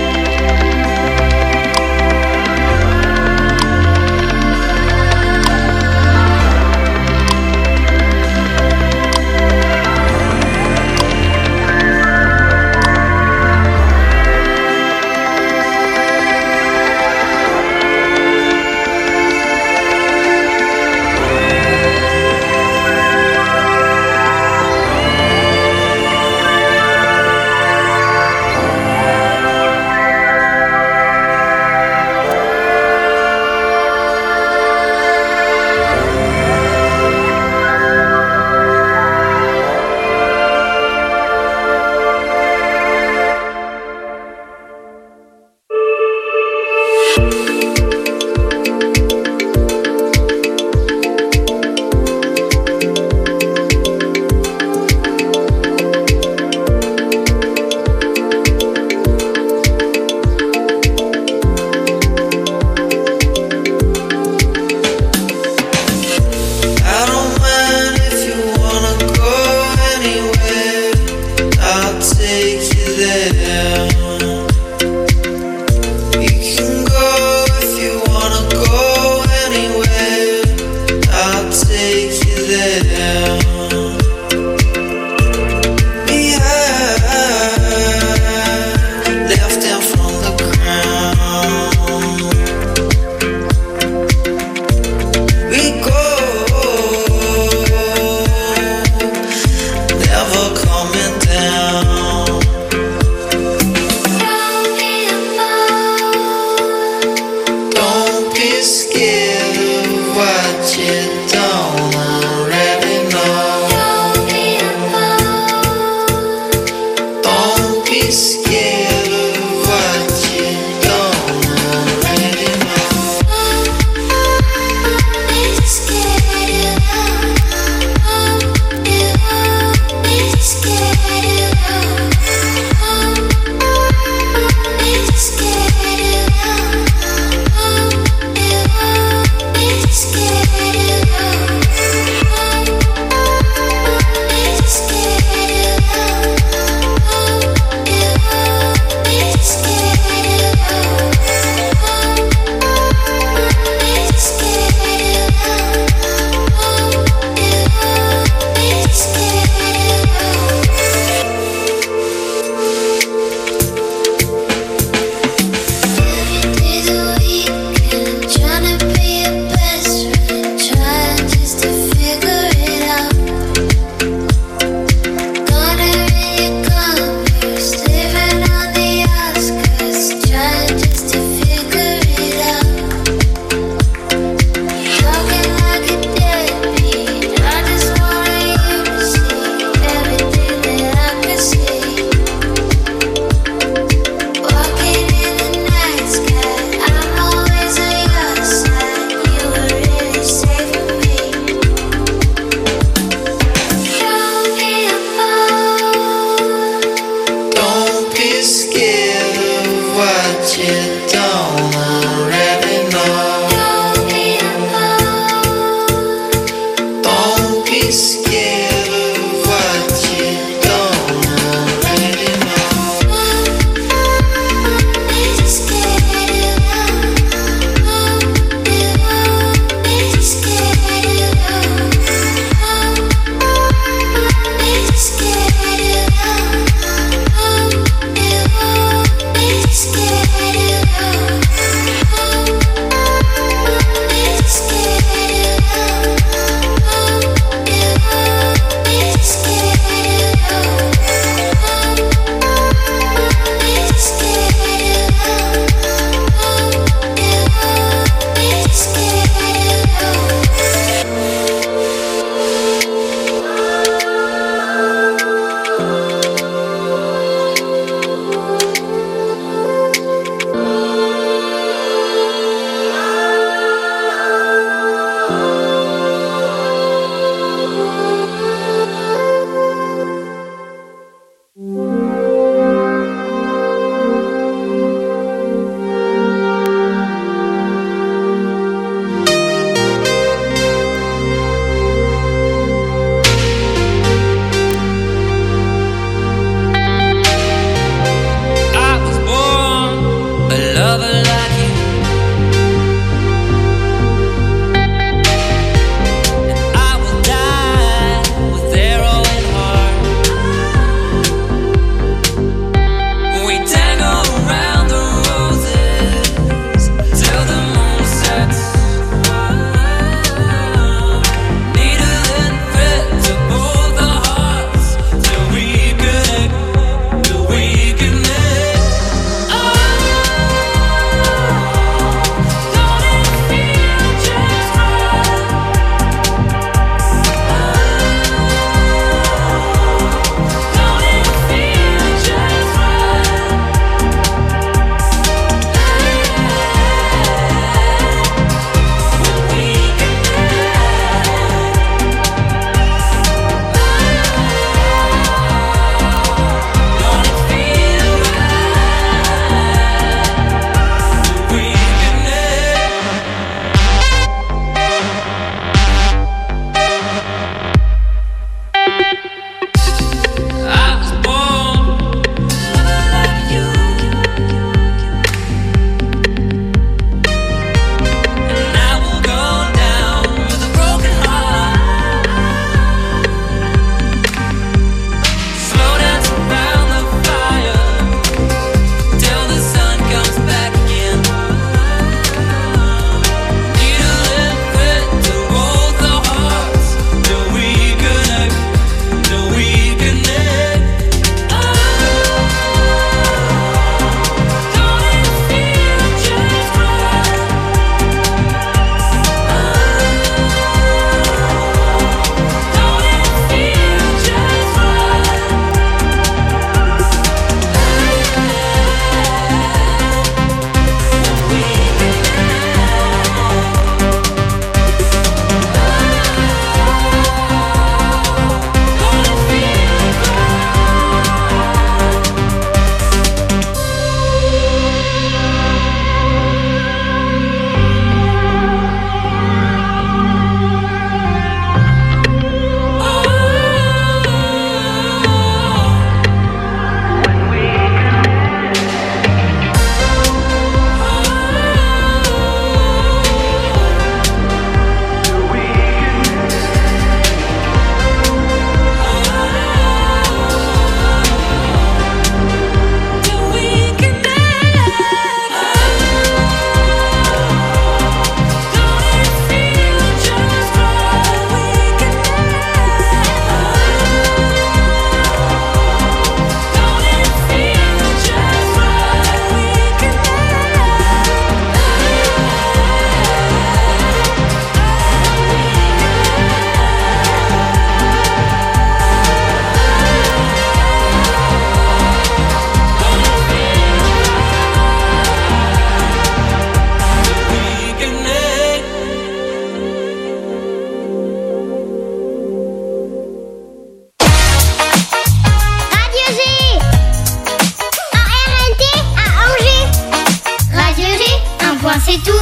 c'est tout.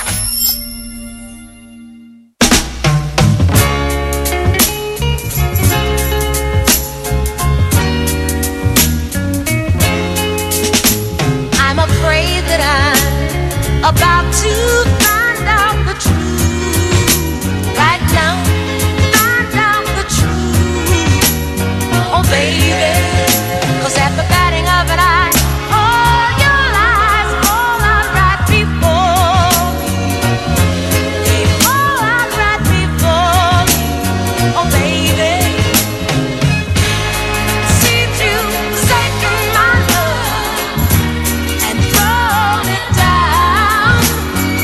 I'm afraid that I'm about to find out the truth. Right now, find out the truth. Oh, baby, 'cause at the batting of an eye, all your lies fall out right before me. They fall out right before me. Oh, baby, see through Satan, my love, and throw it down.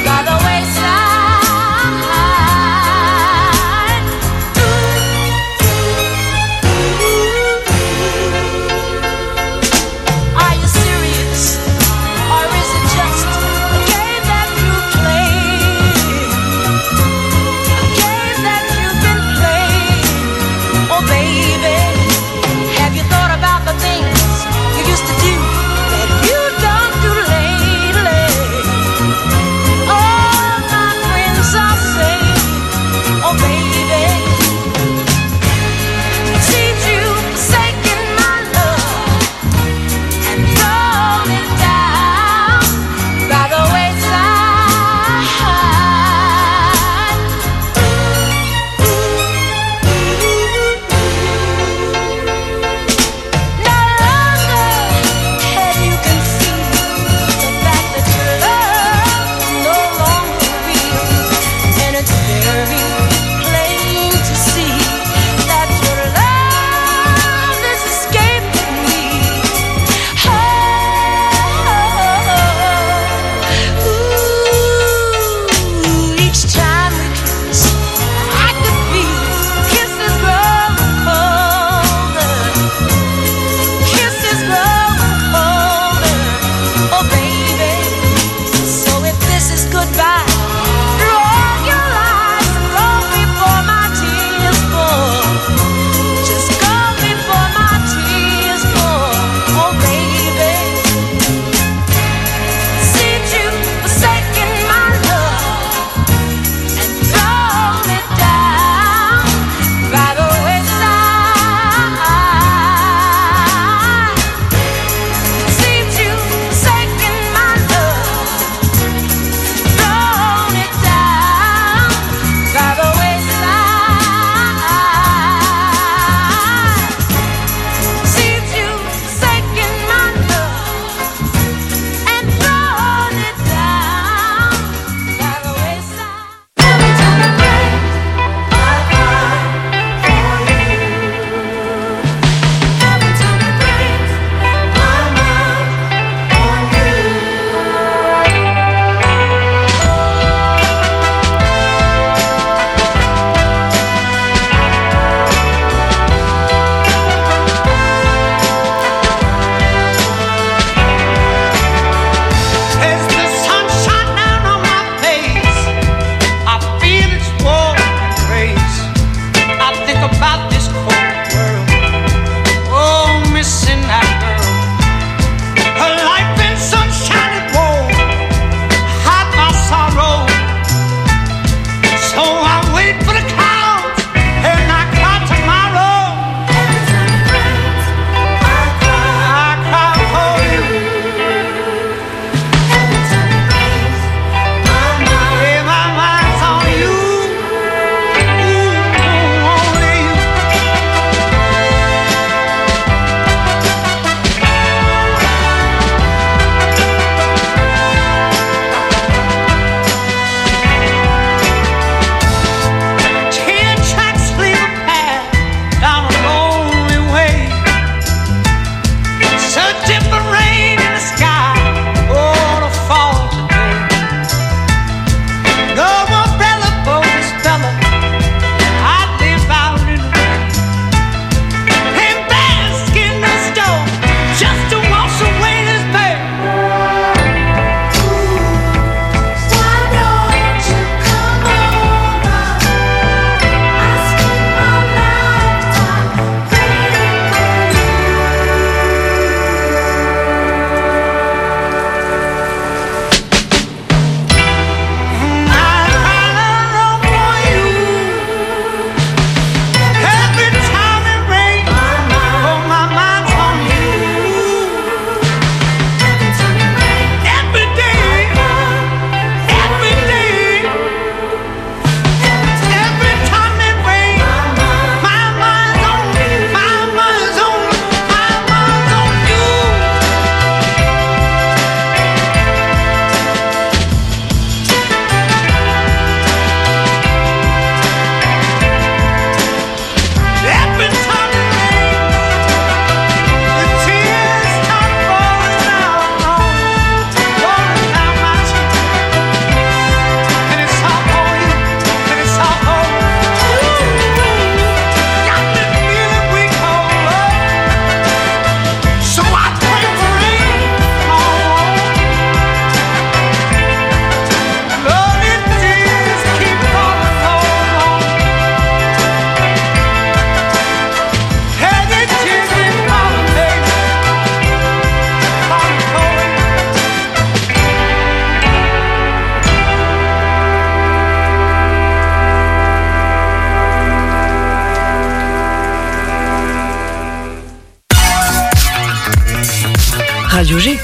Radio G.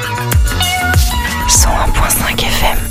cent un virgule cinq F M.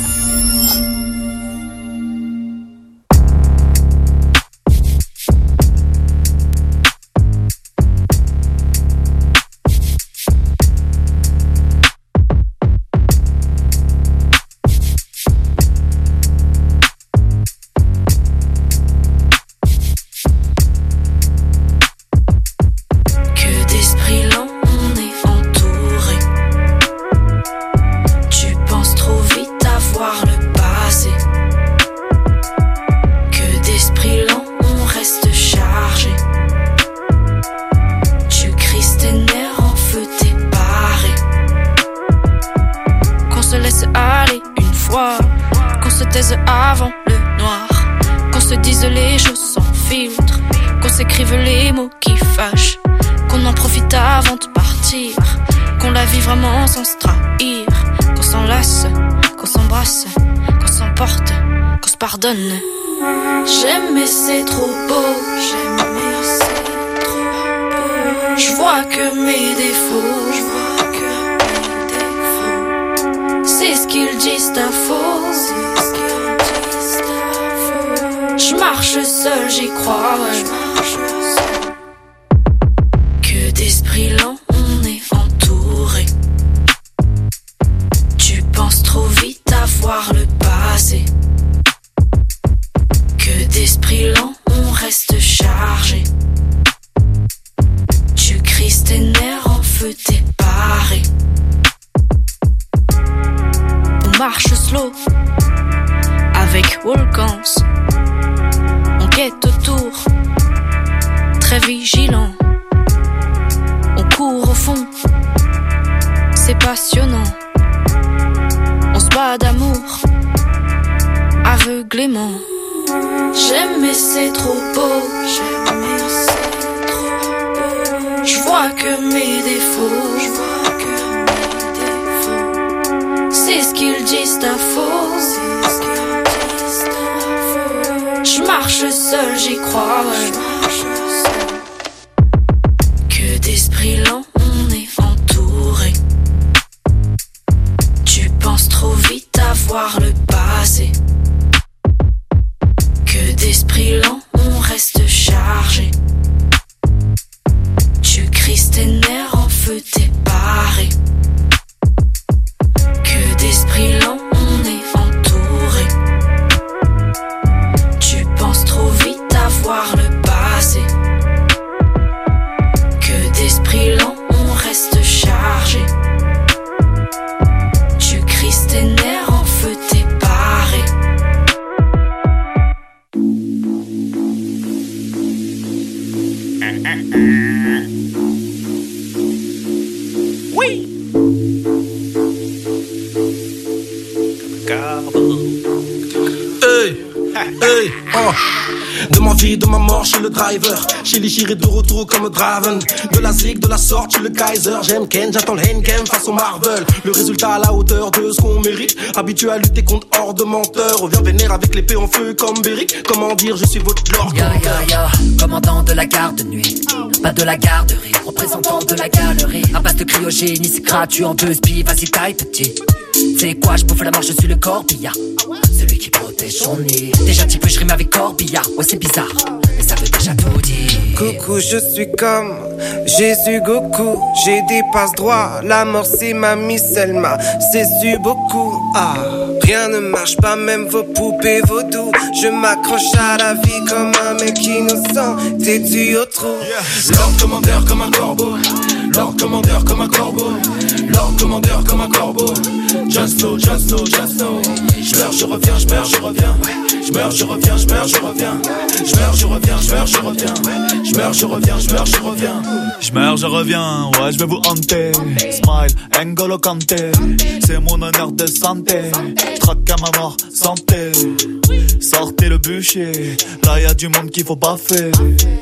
Avant le noir, qu'on se dise les choses sans filtre, qu'on s'écrive les mots qui fâchent, qu'on en profite avant de partir, qu'on la vit vraiment sans se trahir, qu'on s'enlace, qu'on s'embrasse, qu'on s'emporte, qu'on se pardonne. J'aime mais c'est trop beau, j'aime mais c'est trop beau. Je vois que mes défauts, je vois que mes défauts. C'est ce qu'ils disent à faux. Je marche seul, j'y crois, ouais. Que d'esprit lent, on est entouré. Tu penses trop vite à voir le passé. Que d'esprit lent, on reste chargé. Tu crises tes nerfs en feu, t'es paré. On marche slow, avec Walkans. Autour, très vigilant. On court au fond, c'est passionnant. On se bat d'amour, aveuglément. J'aime mais c'est trop beau, j'aime mais c'est trop beau. Je vois que mes défauts, je vois que mes défauts. C'est ce qu'ils disent à faux, c'est ce qu'ils disent à faux. Je marche seul, j'y crois, ouais. Que d'esprit lent, on est entouré. Tu penses trop vite à voir le passé. Que d'esprit lent, on reste chargé. Tu crises tes nerfs en feu, t'es paré. Que d'esprit lent, on est entouré. Tu penses trop vite à voir le passé. Que d'esprit lent, on reste chargé. Tu crises tes nerfs en feu, t'es paré. Oui. Hey, hey, oh. De ma vie, de ma mort, je suis le driver. Chez les j'irai de retour comme Draven. De la zig, de la sorte, je suis le Kaiser. J'aime Ken, j'attends le Henkem face au Marvel. Le résultat à la hauteur de ce qu'on mérite. Habitué à lutter contre hors de menteurs. On vient vénère avec l'épée en feu comme Beric. Comment dire, je suis votre lord. Yo yo yo, commandant de la garde de nuit. Pas de la garderie, représentant de la galerie. Un passe de cryogénie, c'est gratuit en deux spies. Vas-y taille petit. C'est quoi, je bouffe la mort, je suis le corbillard. Celui qui protège son nid. Déjà petit peu je rime avec corbillard. Ouais c'est bizarre, mais ça veut déjà tout dire. Coucou, je suis comme Jésus Goku. J'ai des passes droits, la mort c'est ma miss, elle m'a séduit beaucoup. Ah, rien ne marche pas, même vos poupées vaudou. Je m'accroche à la vie comme un mec innocent. T'es dû au trou. Yeah. Lord commandeur comme un corbeau. Lord commandeur comme un corbeau. Lord commandeur comme un corbeau. Jon Snow, Jon Snow, Jon Snow. Je meurs, je reviens, je meurs, je reviens. Je meurs, je reviens, je meurs, je reviens. Je meurs, je reviens, je meurs, je reviens. Je meurs, je reviens, je meurs, je reviens. Je meurs, je reviens, ouais, je vais vous hanter. Smile, N'Golo Kanté. C'est mon honneur de santé. Je traque à ma mort, santé. Sortez le bûcher, là y'a du monde qu'il faut baffer.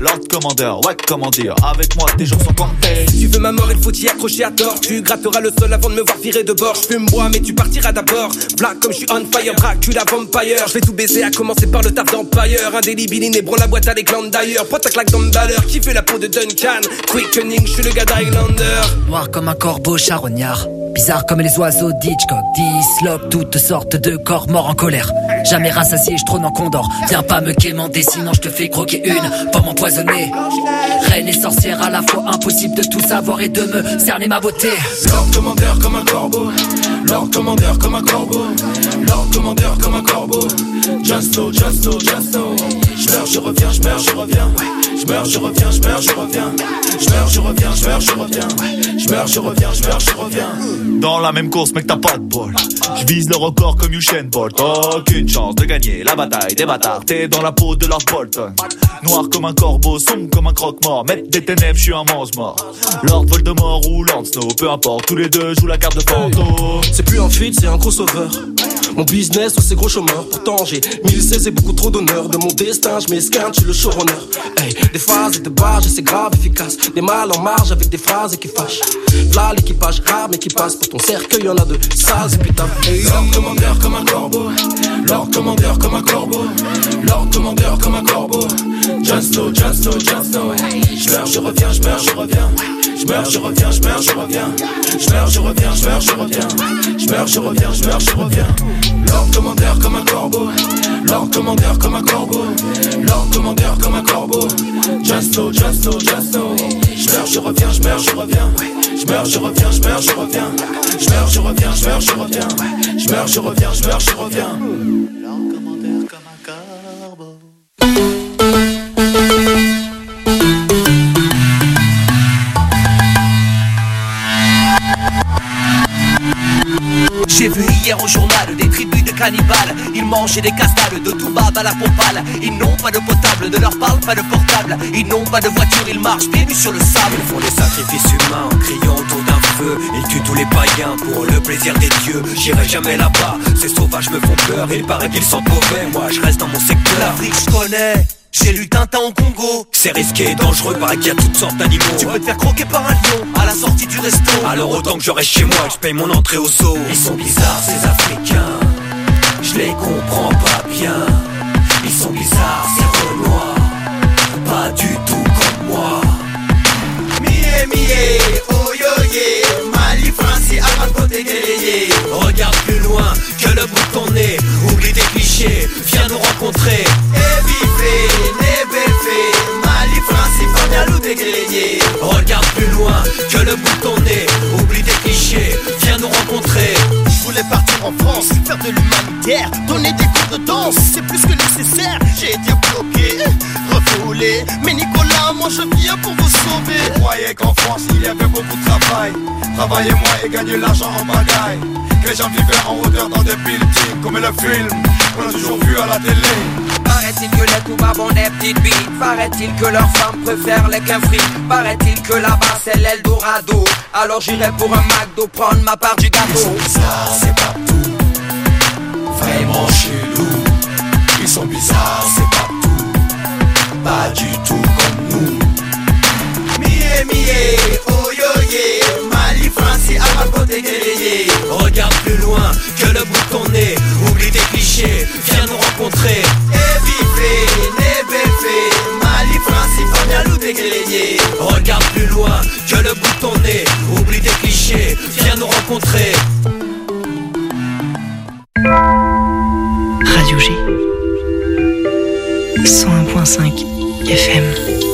Lord Commander, ouais comment dire, avec moi tes jours sont comptés. Tu veux ma mort, il faut t'y accrocher à tort. Tu gratteras le sol avant de me voir virer de bord. Je fume bois mais tu partiras d'abord. V'là comme je suis on fire, Dracula vampire. Je vais tout baiser à commencer par le taf d'Empire. Un délibiline et la boîte à les glandes d'ailleurs. Pointe à claque dans le balleur. Qui fait la peau de Duncan? Quickening, je suis le gars d'Highlander. Noir comme un corbeau charognard. Bizarre comme les oiseaux d'Hitchcock. Disloque toutes sortes de corps morts en colère. Jamais rassasié, je trône en condor. Viens pas me quémander, sinon je te fais croquer une pomme empoisonnée. Reine et sorcière à la fois, impossible de tout savoir et de me cerner ma beauté. Lord commandeur comme un corbeau. Lord commandeur comme un corbeau. Lord commandeur comme un corbeau. Just so, just so, just so. Je meurs, je reviens, je meurs, je reviens. Je meurs, je reviens, je meurs, je reviens. Je meurs, je reviens, je meurs, je reviens. Je meurs, je reviens, je meurs, je reviens. Dans la même course mec t'as pas de bol. Je vise le record comme Usain Bolt. Aucune chance de gagner la bataille des bâtards. T'es dans la peau de Lord Bolton. Noir comme un corbeau, sombre comme un croque-mort. Maître des ténèbres, je suis un mange-mort. Lord Voldemort ou Lord Snow, peu importe, tous les deux jouent la carte de fantôme. C'est plus un feat, c'est un crossover. Mon business, tous ces gros chômeurs. Pourtant j'ai mille seize et beaucoup trop d'honneur. De mon destin, je m'esquinte, je suis le showrunner. Hey, des phases et des barges, et c'est grave efficace. Des mâles en marge avec des phrases qui fâchent. V'là l'équipage rare mais qui passe. Pour ton cercueil, y'en a de sales épitaphes. Hey, Lord commandeur comme un corbeau. Lord commandeur comme un corbeau. Lord commandeur comme un corbeau. Just so, just so, just so. Je meurs, je reviens, je meurs, je reviens. Je meurs, je reviens, je meurs, je reviens. Je meurs, je reviens, je meurs, je reviens. Je meurs, je reviens, je meurs, je reviens. Lord commandeur comme un corbeau. Lord commandeur comme un corbeau. Lord commandeur comme un corbeau. Just so, just so, just so. Je meurs, je reviens, je meurs, je reviens. Je meurs, je reviens, je meurs, je reviens. Je meurs, je reviens, je meurs, je reviens. Je meurs, je reviens, je meurs, je reviens. Lord Commander comme un corbeau. J'ai vu hier au journal des tribus de cannibales. Ils mangeaient des castades de toubab à la pompale. Ils n'ont pas de potable, ne leur parle pas de portable. Ils n'ont pas de voiture, ils marchent pieds nus sur le sable. Ils font des sacrifices humains en criant autour d'un feu. Ils tuent tous les païens pour le plaisir des dieux. J'irai jamais là-bas, ces sauvages me font peur. Il paraît qu'ils sont mauvais, moi je reste dans mon secteur. L'Afrique je connais, j'ai lu Tintin au Congo. C'est risqué et dangereux, paraît qu'il y a toutes sortes d'animaux. Tu peux te faire croquer par un lion à la sortie du resto. Alors autant que je reste chez moi, je paye mon entrée au zoo. Ils sont bizarres ces Africains, je les comprends pas bien. Ils sont bizarres ces Renois, pas du tout comme moi. Mie mie, oh yo ye, Mali Franci Amakote Geleye. Regarde plus loin que le bout de ton nez. Oublie tes clichés, viens nous rencontrer. Ebife, nebefe, Mali Franci Fanyalou de Geleye. Regarde plus loin que le bout de ton nez. Oublie tes clichés, viens nous rencontrer. Je voulais partir en France, faire de l'humanitaire, donner des cours de danse, c'est plus que nécessaire. J'ai été bloqué, refoulé, mais Nicolas, moi je viens pour vous sauver. Je croyais qu'en France il y avait beaucoup de travail, travailler moins et gagner l'argent en bagaille. Que les gens vivaient en hauteur dans des buildings, comme le film qu'on a toujours vu à la télé. Paraît-il que les toubabs ont des petites bites. Paraît-il que leurs femmes préfèrent les qu'un frites. Paraît-il que là-bas c'est l'Eldorado. Alors j'irai pour un McDo prendre ma part du gâteau. Ils sont bizarres, c'est pas tout, vraiment chelou. Ils sont bizarres, c'est pas tout, pas du tout comme nous. Mie mie, oh yo ye, Mali Franci Amakote Geleye. Regarde plus loin que le bout de ton nez. Oublie tes clichés, viens nous rencontrer. Ebife, nebefe, Mali Franci Fanyalou de Geleye. Regarde plus loin que le bout de ton nez. Oublie tes clichés, viens nous rencontrer. Radio G cent un point cinq F M.